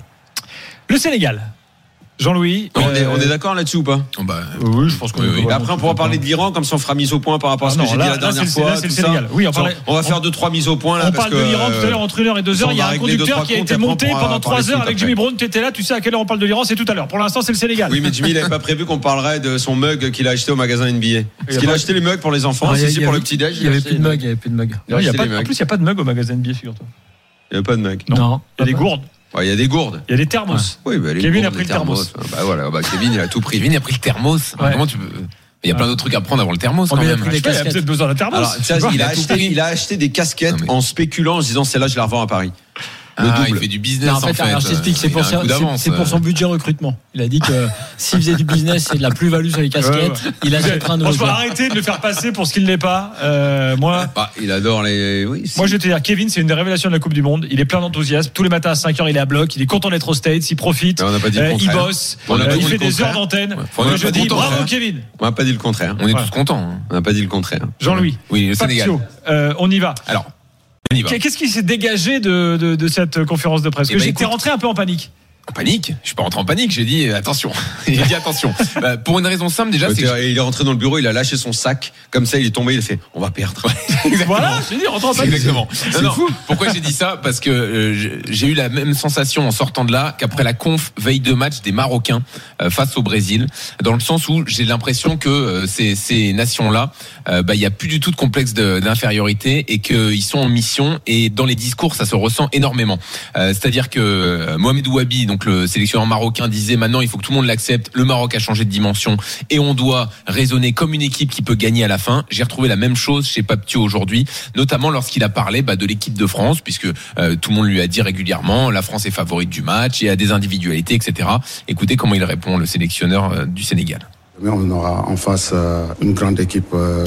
Le Sénégal. Jean-Louis, on, euh... est, on est d'accord là-dessus ou pas? bah, Oui, je pense qu'on oui, oui. Après, on pourra parler de l'Iran comme ça on fera mise au point par rapport à ce ah non, que j'ai là, dit la dernière là, fois. Là, c'est le Sénégal. Oui, on, parlait, on va faire deux trois mises au point là. On parce parle que, de l'Iran tout à l'heure entre une heure et deux heures. Il y a un conducteur qui a été monté pendant trois heures avec Jimmy Brown. Tu étais là, tu sais à quelle heure on parle de l'Iran, c'est tout à l'heure. Pour l'instant, c'est le Sénégal. Oui, mais Jimmy, il n'avait pas prévu qu'on parlerait de son mug qu'il a acheté au magasin N B A. Parce qu'il a acheté les mugs pour les enfants, c'est pour le petit déj. Il n'y avait plus de mug, il n'y avait plus de mug. En plus, il n'y a pas de mug au magasin N B A, figure-toi. Il n'y a pas de mug. Non. Il y a des gourdes. Il y a des gourdes. Il y a des thermos. Oui, bah, Kevin gourdes, a pris le thermos. thermos. Bah voilà, bah, Kevin il a tout pris. Kevin a pris le thermos. Ouais. Comment tu peux... Il y a plein d'autres trucs à prendre avant le thermos quand oh, même. Il a, il a peut-être besoin d'un thermos. Alors, ça, il, a acheté, il a acheté des casquettes non, mais... en spéculant en se disant celle-là je la revends à Paris. Le ah, il fait du business non, en fait. En fait. Alors, je t'explique, c'est, pour, ça, c'est, c'est pour son budget recrutement. Il a dit que s'il faisait du business, c'est de la plus-value sur les casquettes. Ouais, ouais. Il achètera un nouveau. Franchement, arrêtez de le faire passer pour ce qu'il n'est pas. Euh, moi, bah, il adore les. Oui, moi, je vais te dire, Kevin, c'est une des révélations de la Coupe du Monde. Il est plein d'enthousiasme. Tous les matins à cinq heures, il est à bloc. Il est content d'être aux States. Il profite. On n'a pas dit euh, le contraire. Il bosse. Euh, il fait des heures d'antenne. Ouais. Je dis bravo, Kevin. On n'a pas dit le contraire. On est tous contents. On n'a pas dit le contraire. Jean-Louis. Oui, le Sénégal. On y va. Alors. Qu'est-ce qui s'est dégagé de, de, de cette conférence de presse? Parce que bah, j'étais écoute, rentré un peu en panique. En panique? Je suis pas rentré en panique, j'ai dit attention. J'ai dit attention. Bah, pour une raison simple déjà, ouais, c'est que... il est rentré dans le bureau, il a lâché son sac, comme ça il est tombé, il a fait on va perdre. Voilà, j'ai dit rentre en panique. Exactement. C'est non, fou. Non. Pourquoi j'ai dit ça? Parce que euh, j'ai eu la même sensation en sortant de là qu'après la conf veille de match des Marocains euh, face au Brésil, dans le sens où j'ai l'impression que euh, ces, ces nations-là, euh, bah il y a plus du tout de complexe de, d'infériorité et qu'ils sont en mission et dans les discours ça se ressent énormément. Euh, c'est-à-dire que euh, Mohamed Ouabi, donc le sélectionneur marocain, disait maintenant il faut que tout le monde l'accepte, le Maroc a changé de dimension et on doit raisonner comme une équipe qui peut gagner à la fin. J'ai retrouvé la même chose chez Papetio aujourd'hui, notamment lorsqu'il a parlé bah, de l'équipe de France, puisque euh, tout le monde lui a dit régulièrement la France est favorite du match et a des individualités, et cetera. Écoutez comment il répond, le sélectionneur euh, du Sénégal. Mais on aura en face euh, une grande équipe euh,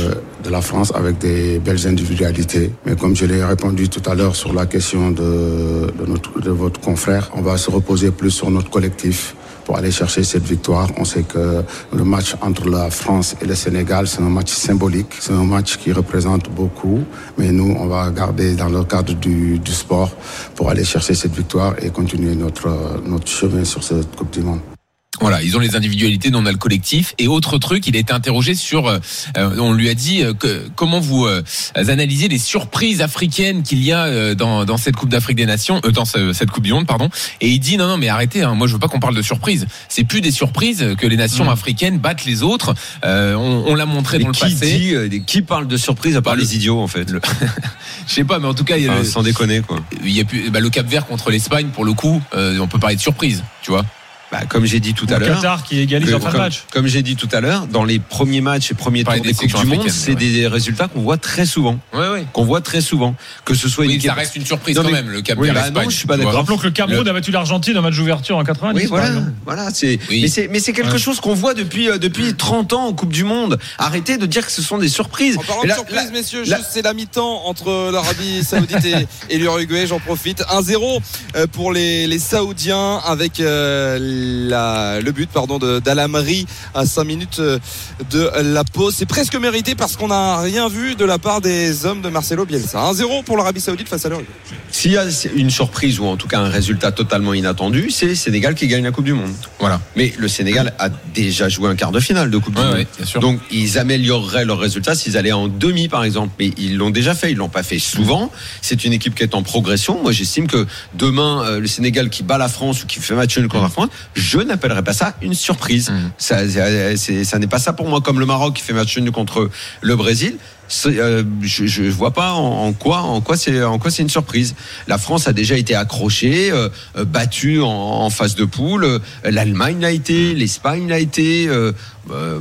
de la France avec des belles individualités. Mais comme je l'ai répondu tout à l'heure sur la question de, de, notre, de votre confrère, on va se reposer plus sur notre collectif pour aller chercher cette victoire. On sait que le match entre la France et le Sénégal, c'est un match symbolique, c'est un match qui représente beaucoup, mais nous, on va garder dans le cadre du, du sport pour aller chercher cette victoire et continuer notre, notre chemin sur cette Coupe du Monde. Voilà, ils ont les individualités, nous on a le collectif. Et autre truc, il a été interrogé sur, euh, on lui a dit euh, que, comment vous euh, analysez les surprises africaines qu'il y a euh, dans, dans cette Coupe d'Afrique des Nations, euh, dans ce, cette Coupe du Monde, pardon. Et il dit non non mais arrêtez, hein, moi je veux pas qu'on parle de surprises. C'est plus des surprises que les nations mmh. africaines battent les autres. Euh, on, on l'a montré mais dans le qui passé. Dit, euh, qui parle de surprise à part bah, les idiots en fait. Le... Je sais pas, mais en tout cas, il y a enfin, le... sans déconner quoi. Il y a plus, bah, le Cap-Vert contre l'Espagne pour le coup, euh, on peut parler de surprise, tu vois. Bah, comme j'ai dit tout à l'heure, Qatar qui égalise en fin de match. Comme j'ai dit tout à l'heure, dans les premiers matchs et premiers tours des Coupes du Monde, c'est ouais. des résultats qu'on voit très souvent. Ouais, ouais. Qu'on voit très souvent. Que ce soit oui, une ça reste une surprise non, quand mais... même, le Cap oui, Vert. bah, non, je suis pas d'accord. Rappelons que le Cameroun le... a battu l'Argentine en match d'ouverture en quatre-vingt-dix. Oui, voilà. Voilà, c'est, oui. mais c'est, mais c'est quelque ouais. chose qu'on voit depuis, euh, depuis trente ans en Coupe du Monde. Arrêtez de dire que ce sont des surprises. En parlant de la, surprises, la, messieurs, la... juste c'est la mi-temps entre l'Arabie Saoudite et, et l'Uruguay. J'en profite. un zéro pour les, les Saoudiens avec euh, la, le but, pardon, de, d'Alamri à cinq minutes de la pause. C'est presque mérité parce qu'on n'a rien vu de la part des hommes de Marcelo Bielsa. un zéro pour l'Arabie Saoudite face à l'Uruguay. S'il y a une surprise ou en tout cas un résultat totalement inattendu, c'est le Sénégal qui gagne la Coupe du Monde. Voilà. Mais le Sénégal a déjà joué un quart de finale de Coupe du ouais, Monde. Ouais, bien sûr. Donc ils amélioreraient leurs résultats s'ils allaient en demi par exemple. Mais ils l'ont déjà fait, ils l'ont pas fait souvent. C'est une équipe qui est en progression. Moi j'estime que demain euh, le Sénégal qui bat la France ou qui fait match nul contre la France, je n'appellerais pas ça une surprise. Mmh. Ça, c'est, ça n'est pas ça pour moi. Comme le Maroc qui fait match nul contre le Brésil. Euh, je, je vois pas en, en quoi, en quoi c'est, en quoi c'est une surprise. La France a déjà été accrochée, euh, battue en, en phase de poule. L'Allemagne l'a été, l'Espagne l'a été. Euh, euh,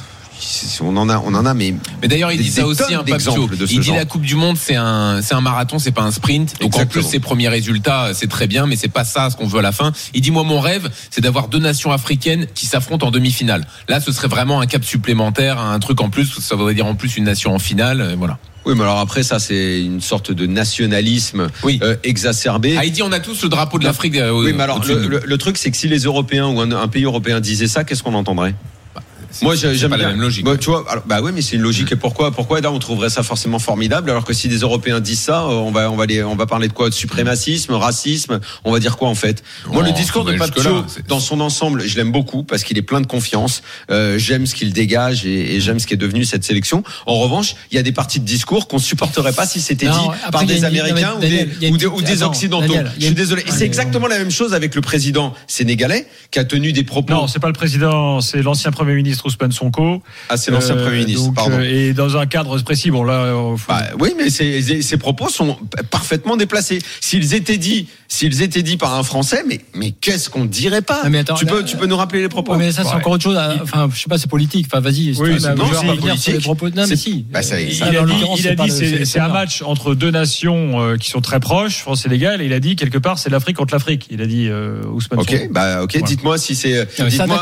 On en a, on en a, mais. Mais d'ailleurs, il dit ça aussi, un Papio. Il dit la Coupe du Monde, c'est un, c'est un marathon, c'est pas un sprint. Donc Exactement. En plus, ses premiers résultats, c'est très bien, mais c'est pas ça ce qu'on veut à la fin. Il dit, moi, mon rêve, c'est d'avoir deux nations africaines qui s'affrontent en demi-finale. Là, ce serait vraiment un cap supplémentaire, un truc en plus. Ça voudrait dire en plus une nation en finale, voilà. Oui, mais alors après ça, c'est une sorte de nationalisme oui. euh, exacerbé. Ah, il dit on a tous le drapeau de l'Afrique. Euh, oui, mais alors le, le, le truc, c'est que si les Européens ou un, un pays européen disaient ça, qu'est-ce qu'on entendrait ? C'est, moi j'aime c'est pas bien. La même logique. Bah, tu vois, alors, bah oui, mais c'est une logique. Mmh. Et pourquoi, pourquoi là on trouverait ça forcément formidable alors que si des Européens disent ça, on va, on va les, on va parler de quoi ? De suprémacisme, racisme. On va dire quoi en fait ? Non, moi, le discours de Papio dans son ensemble, je l'aime beaucoup parce qu'il est plein de confiance. Euh, j'aime ce qu'il dégage et, et j'aime ce qui est devenu cette sélection. En revanche, il y a des parties de discours qu'on supporterait pas si c'était non, dit par des Américains ou des, ou des, ou des Occidentaux. Daniel, je suis désolé. Et c'est exactement la même chose avec le président sénégalais qui a tenu des propos. Non, c'est pas le président, c'est l'ancien Premier ministre Ousmane Sonko. Ah, c'est l'ancien euh, Premier ministre, donc, pardon. Et dans un cadre précis, bon là. Faut... Bah, oui, mais ces, ces propos sont parfaitement déplacés. S'ils étaient dits, s'ils étaient dits par un Français, mais mais qu'est-ce qu'on dirait pas non, mais attends, Tu là, peux, tu peux nous rappeler les propos. Ouais, mais ça, c'est ouais. encore autre chose. Enfin, je sais pas, c'est politique. Enfin, vas-y. Oui, c'est, non, c'est politique. Les propos. Non, mais si. Bah, ça, il, ça, il a dit, il a dit, c'est, c'est, c'est un match entre deux nations euh, qui sont très proches, France-Sénégal. Et il a dit quelque part, c'est l'Afrique contre l'Afrique. Il a dit euh, Ousmane. Ok, Sonko. Bah, ok. Ouais. Dites-moi si c'est. Dites-moi.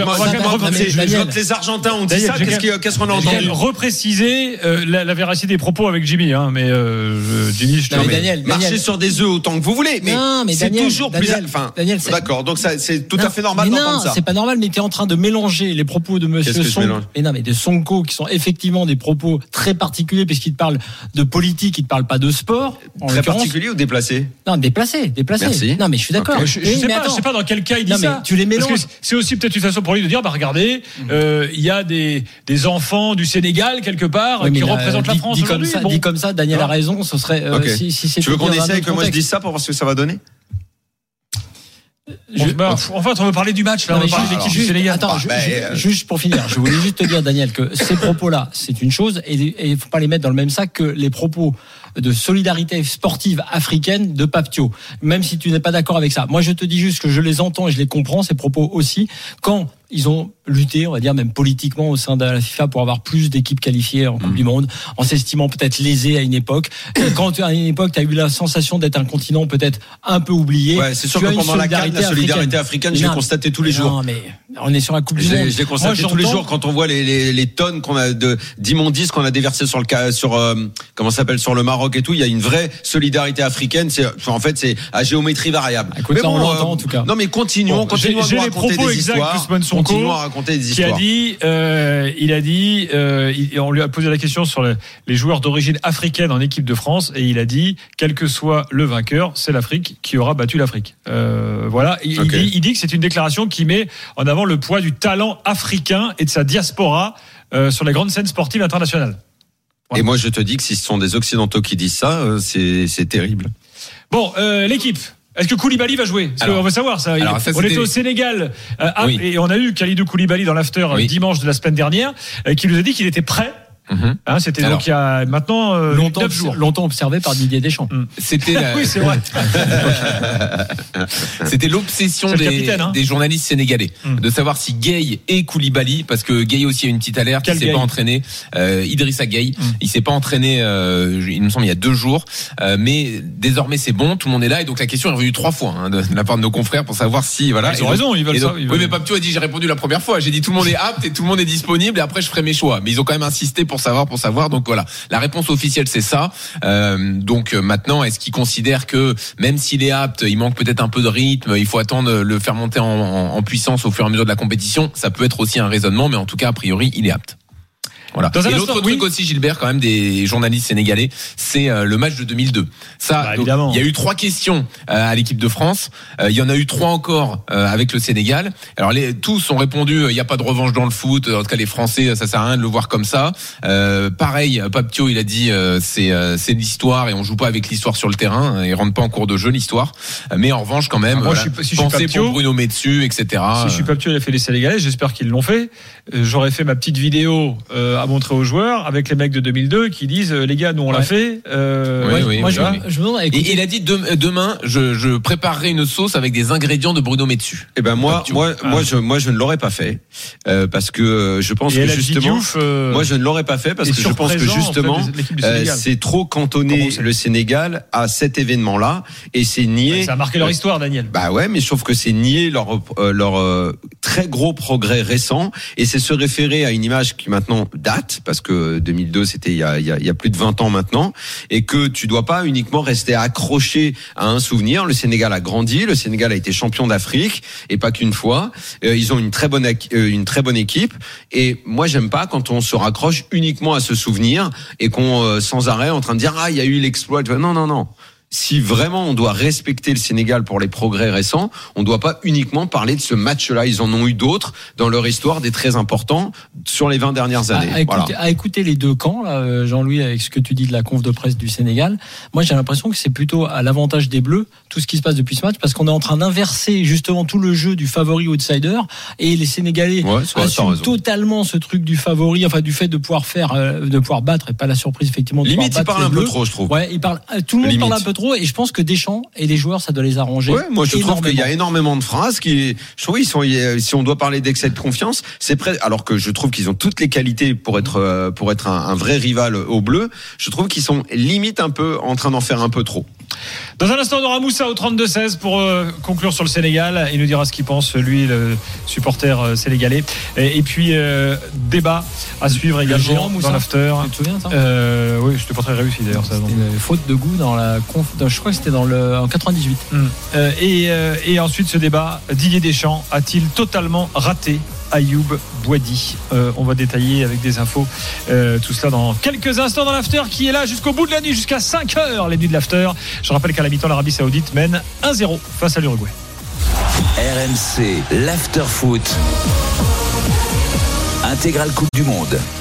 Quand les Argentins ont dit ça, qu'est-ce qu'on a entendu ? Repréciser euh, la, la véracité des propos avec Jimmy, hein, mais euh, Jimmy, je te non, mais Daniel, marchez Daniel. sur des œufs autant que vous voulez, mais, non, mais c'est Daniel, toujours Daniel, plus. Enfin, Daniel, c'est... d'accord, donc ça, c'est tout non, à fait normal mais d'entendre non, ça. C'est pas normal, mais t'es en train de mélanger les propos de Monsieur Sonko, et non, mais de Sonko, qui sont effectivement des propos très particuliers, puisqu'il te parle de politique, il te parle pas de sport. Très particulier ou déplacé ? Non, déplacé, déplacé. Merci. Non, mais je suis d'accord. Okay. Je, je, sais pas, je sais pas dans quel cas il dit non, ça. Mais tu les mélanges. Parce que c'est aussi peut-être une façon pour lui de dire, bah regardez, il euh, y a des des enfants du Sénégal quelque part oui, qui là, représentent dit, la France dit aujourd'hui. Comme ça, bon. Dit comme ça, Daniel non. a raison. Ce serait euh, okay. si, si c'est. Tu veux qu'on essaye que moi je dise ça pour voir ce que ça va donner ? Je, bah, en fait, on veut parler du match là. Non, on va parler de l'équipe du Sénégal. Attends, bah, je, euh... juste pour finir, je voulais juste te dire, Daniel, que ces propos-là, c'est une chose, et il faut pas les mettre dans le même sac que les propos de solidarité sportive africaine de Papio. Même si tu n'es pas d'accord avec ça. Moi, je te dis juste que je les entends et je les comprends, ces propos aussi, quand ils ont lutté, on va dire même politiquement au sein de la FIFA pour avoir plus d'équipes qualifiées en Coupe mmh. du Monde, en s'estimant peut-être lésés à une époque. Quand à une époque, tu as eu la sensation d'être un continent peut-être un peu oublié. Ouais, c'est sûr que pendant la CAN, la solidarité africaine, africaine je l'ai constaté tous les non, jours. Mais, On est sur la Coupe du Monde. Je l'ai constaté tous les jours quand on voit les, les, les tonnes qu'on a de d'immondices qu'on a déversées sur le sur euh, comment ça s'appelle sur le Maroc et tout. Il y a une vraie solidarité africaine. C'est en fait c'est à géométrie variable. Écoute, mais bon, on l'entend euh, en tout cas. Non mais continuons, bon, continuons j'ai, à j'ai raconter les propos des exacts histoires. De Sonko, continuons à raconter des qui histoires. a dit, euh, il a dit, euh, il, on lui a posé la question sur le, les joueurs d'origine africaine en équipe de France et il a dit, quel que soit le vainqueur, c'est l'Afrique qui aura battu l'Afrique. Euh, voilà. Il, okay. il, dit, il dit que c'est une déclaration qui met en avant le poids du talent africain et de sa diaspora euh, sur les grandes scènes sportives internationales. Voilà. Et moi, je te dis que si ce sont des Occidentaux qui disent ça, euh, c'est, c'est terrible. Bon, euh, l'équipe. Est-ce que Koulibaly va jouer ? Parce alors, qu'on veut savoir ça. Alors, ça on était au Sénégal euh, oui. et on a eu Kalidou Koulibaly dans l'after oui. dimanche de la semaine dernière euh, qui nous a dit qu'il était prêt. Mmh. Hein, c'était alors, donc il y a maintenant euh, longtemps, neuf jours. longtemps observé par Didier Deschamps. Mmh. C'était la... oui, c'est vrai. C'était l'obsession c'est des, capitaine, hein. des journalistes sénégalais mmh. de savoir si Gueye et Koulibaly, parce que Gueye aussi a une petite alerte, Quel il s'est Gueye pas entraîné. Euh, Idrissa Gueye, mmh. il s'est pas entraîné. Euh, il me semble il y a deux jours, euh, mais désormais c'est bon, tout le monde est là et donc la question est revenue trois fois hein, de, de la part de nos confrères pour savoir si voilà. Ils ont raison, ils veulent donc, ça. Ils oui, veulent... mais Papito a dit j'ai répondu la première fois. J'ai dit tout le monde est apte et tout le monde est disponible et après je ferai mes choix. Mais ils ont quand même insisté pour savoir, pour savoir. Donc voilà, la réponse officielle c'est ça. Euh, donc maintenant, est-ce qu'il considère que même s'il est apte, il manque peut-être un peu de rythme, il faut attendre le faire monter en, en, en puissance au fur et à mesure de la compétition. Ça peut être aussi un raisonnement, mais en tout cas a priori il est apte. Voilà. Et l'autre instant, truc oui. aussi, Gilbert, quand même des journalistes sénégalais, c'est euh, le match de deux mille deux. Ça, bah, donc, il y a eu trois questions euh, à l'équipe de France. Euh, il y en a eu trois encore euh, avec le Sénégal. Alors les tous ont répondu, il n'y a pas de revanche dans le foot. En tout cas, les Français, ça sert à rien de le voir comme ça. Euh, pareil, Papito, il a dit, euh, c'est euh, c'est l'histoire et on joue pas avec l'histoire sur le terrain. Il rentre pas en cours de jeu l'histoire. Mais en revanche, quand même, ah, moi, voilà, je suis, si pensez Papito, pour Bruno Metsu, et cetera. Si je suis Papito, il a fait les Sénégalais. J'espère qu'ils l'ont fait. J'aurais fait ma petite vidéo euh, à montrer aux joueurs avec les mecs de deux mille deux qui disent les gars nous on ouais. l'a fait euh, oui, ouais, oui, moi oui, je, oui. je, je et il a dit de, demain je, je préparerai une sauce avec des ingrédients de Bruno Metsu. Eh ben moi moi ah. moi je moi je ne l'aurais pas fait euh, parce que je pense et que justement Diouf, euh, moi je ne l'aurais pas fait parce que je pense que justement en fait, euh, c'est trop cantonné le Sénégal à cet événement là et c'est nier ouais, ça a marqué leur histoire Daniel. Bah ouais mais je trouve que c'est nier leur euh, leur euh, très gros progrès récent et c'est se référer à une image qui maintenant date parce que deux mille deux c'était il y a, il y a, il y a plus de vingt ans maintenant et que tu dois pas uniquement rester accroché à un souvenir. Le Sénégal a grandi, le Sénégal a été champion d'Afrique et pas qu'une fois. Euh, ils ont une très bonne une très bonne équipe et moi j'aime pas quand on se raccroche uniquement à ce souvenir et qu'on euh, sans arrêt en train de dire ah il y a eu l'exploit. Non non non. Si vraiment on doit respecter le Sénégal pour les progrès récents, on ne doit pas uniquement parler de ce match-là. Ils en ont eu d'autres dans leur histoire, des très importants sur les vingt dernières années. À, à, écouter, voilà. à écouter les deux camps, là, Jean-Louis, avec ce que tu dis de la conf de presse du Sénégal, moi j'ai l'impression que c'est plutôt à l'avantage des Bleus, tout ce qui se passe depuis ce match, parce qu'on est en train d'inverser justement tout le jeu du favori outsider, et les Sénégalais ouais, assument totalement ce truc du favori, enfin du fait de pouvoir faire, de pouvoir battre, et pas la surprise effectivement de Limite, pouvoir battre il parle un Bleus. peu trop, je trouve. Ouais, il parle, tout le monde Limite. parle un peu trop. Et je pense que Deschamps et les joueurs, ça doit les arranger. Ouais, moi je trouve qu'il y a énormément de phrases qui, je trouve, ils sont, si on doit parler d'excès de confiance, c'est prêt. Alors que je trouve qu'ils ont toutes les qualités pour être, pour être un, un vrai rival au bleu. Je trouve qu'ils sont limite un peu en train d'en faire un peu trop. Dans un instant, on aura Moussa au trente-deux seize pour euh, conclure sur le Sénégal. Il nous dira ce qu'il pense, lui, le supporter euh, sénégalais. Et, et puis, euh, débat à suivre également géant, dans l'after. Tu te souviens, ça euh, Oui, c'était pas très réussi d'ailleurs. Ça, c'était une faute de goût dans la conf. Dans, je crois que c'était dans le, en quatre-vingt-dix-huit. Hum. Euh, et, euh, et ensuite, ce débat, Didier Deschamps a-t-il totalement raté Ayoub Boadi? euh, On va détailler avec des infos euh, tout cela dans quelques instants dans l'after qui est là jusqu'au bout de la nuit, jusqu'à cinq heures les nuits de l'after. Je rappelle qu'à la mi-temps l'Arabie Saoudite mène un zéro face à l'Uruguay. R M C, l'after foot, intégrale Coupe du Monde.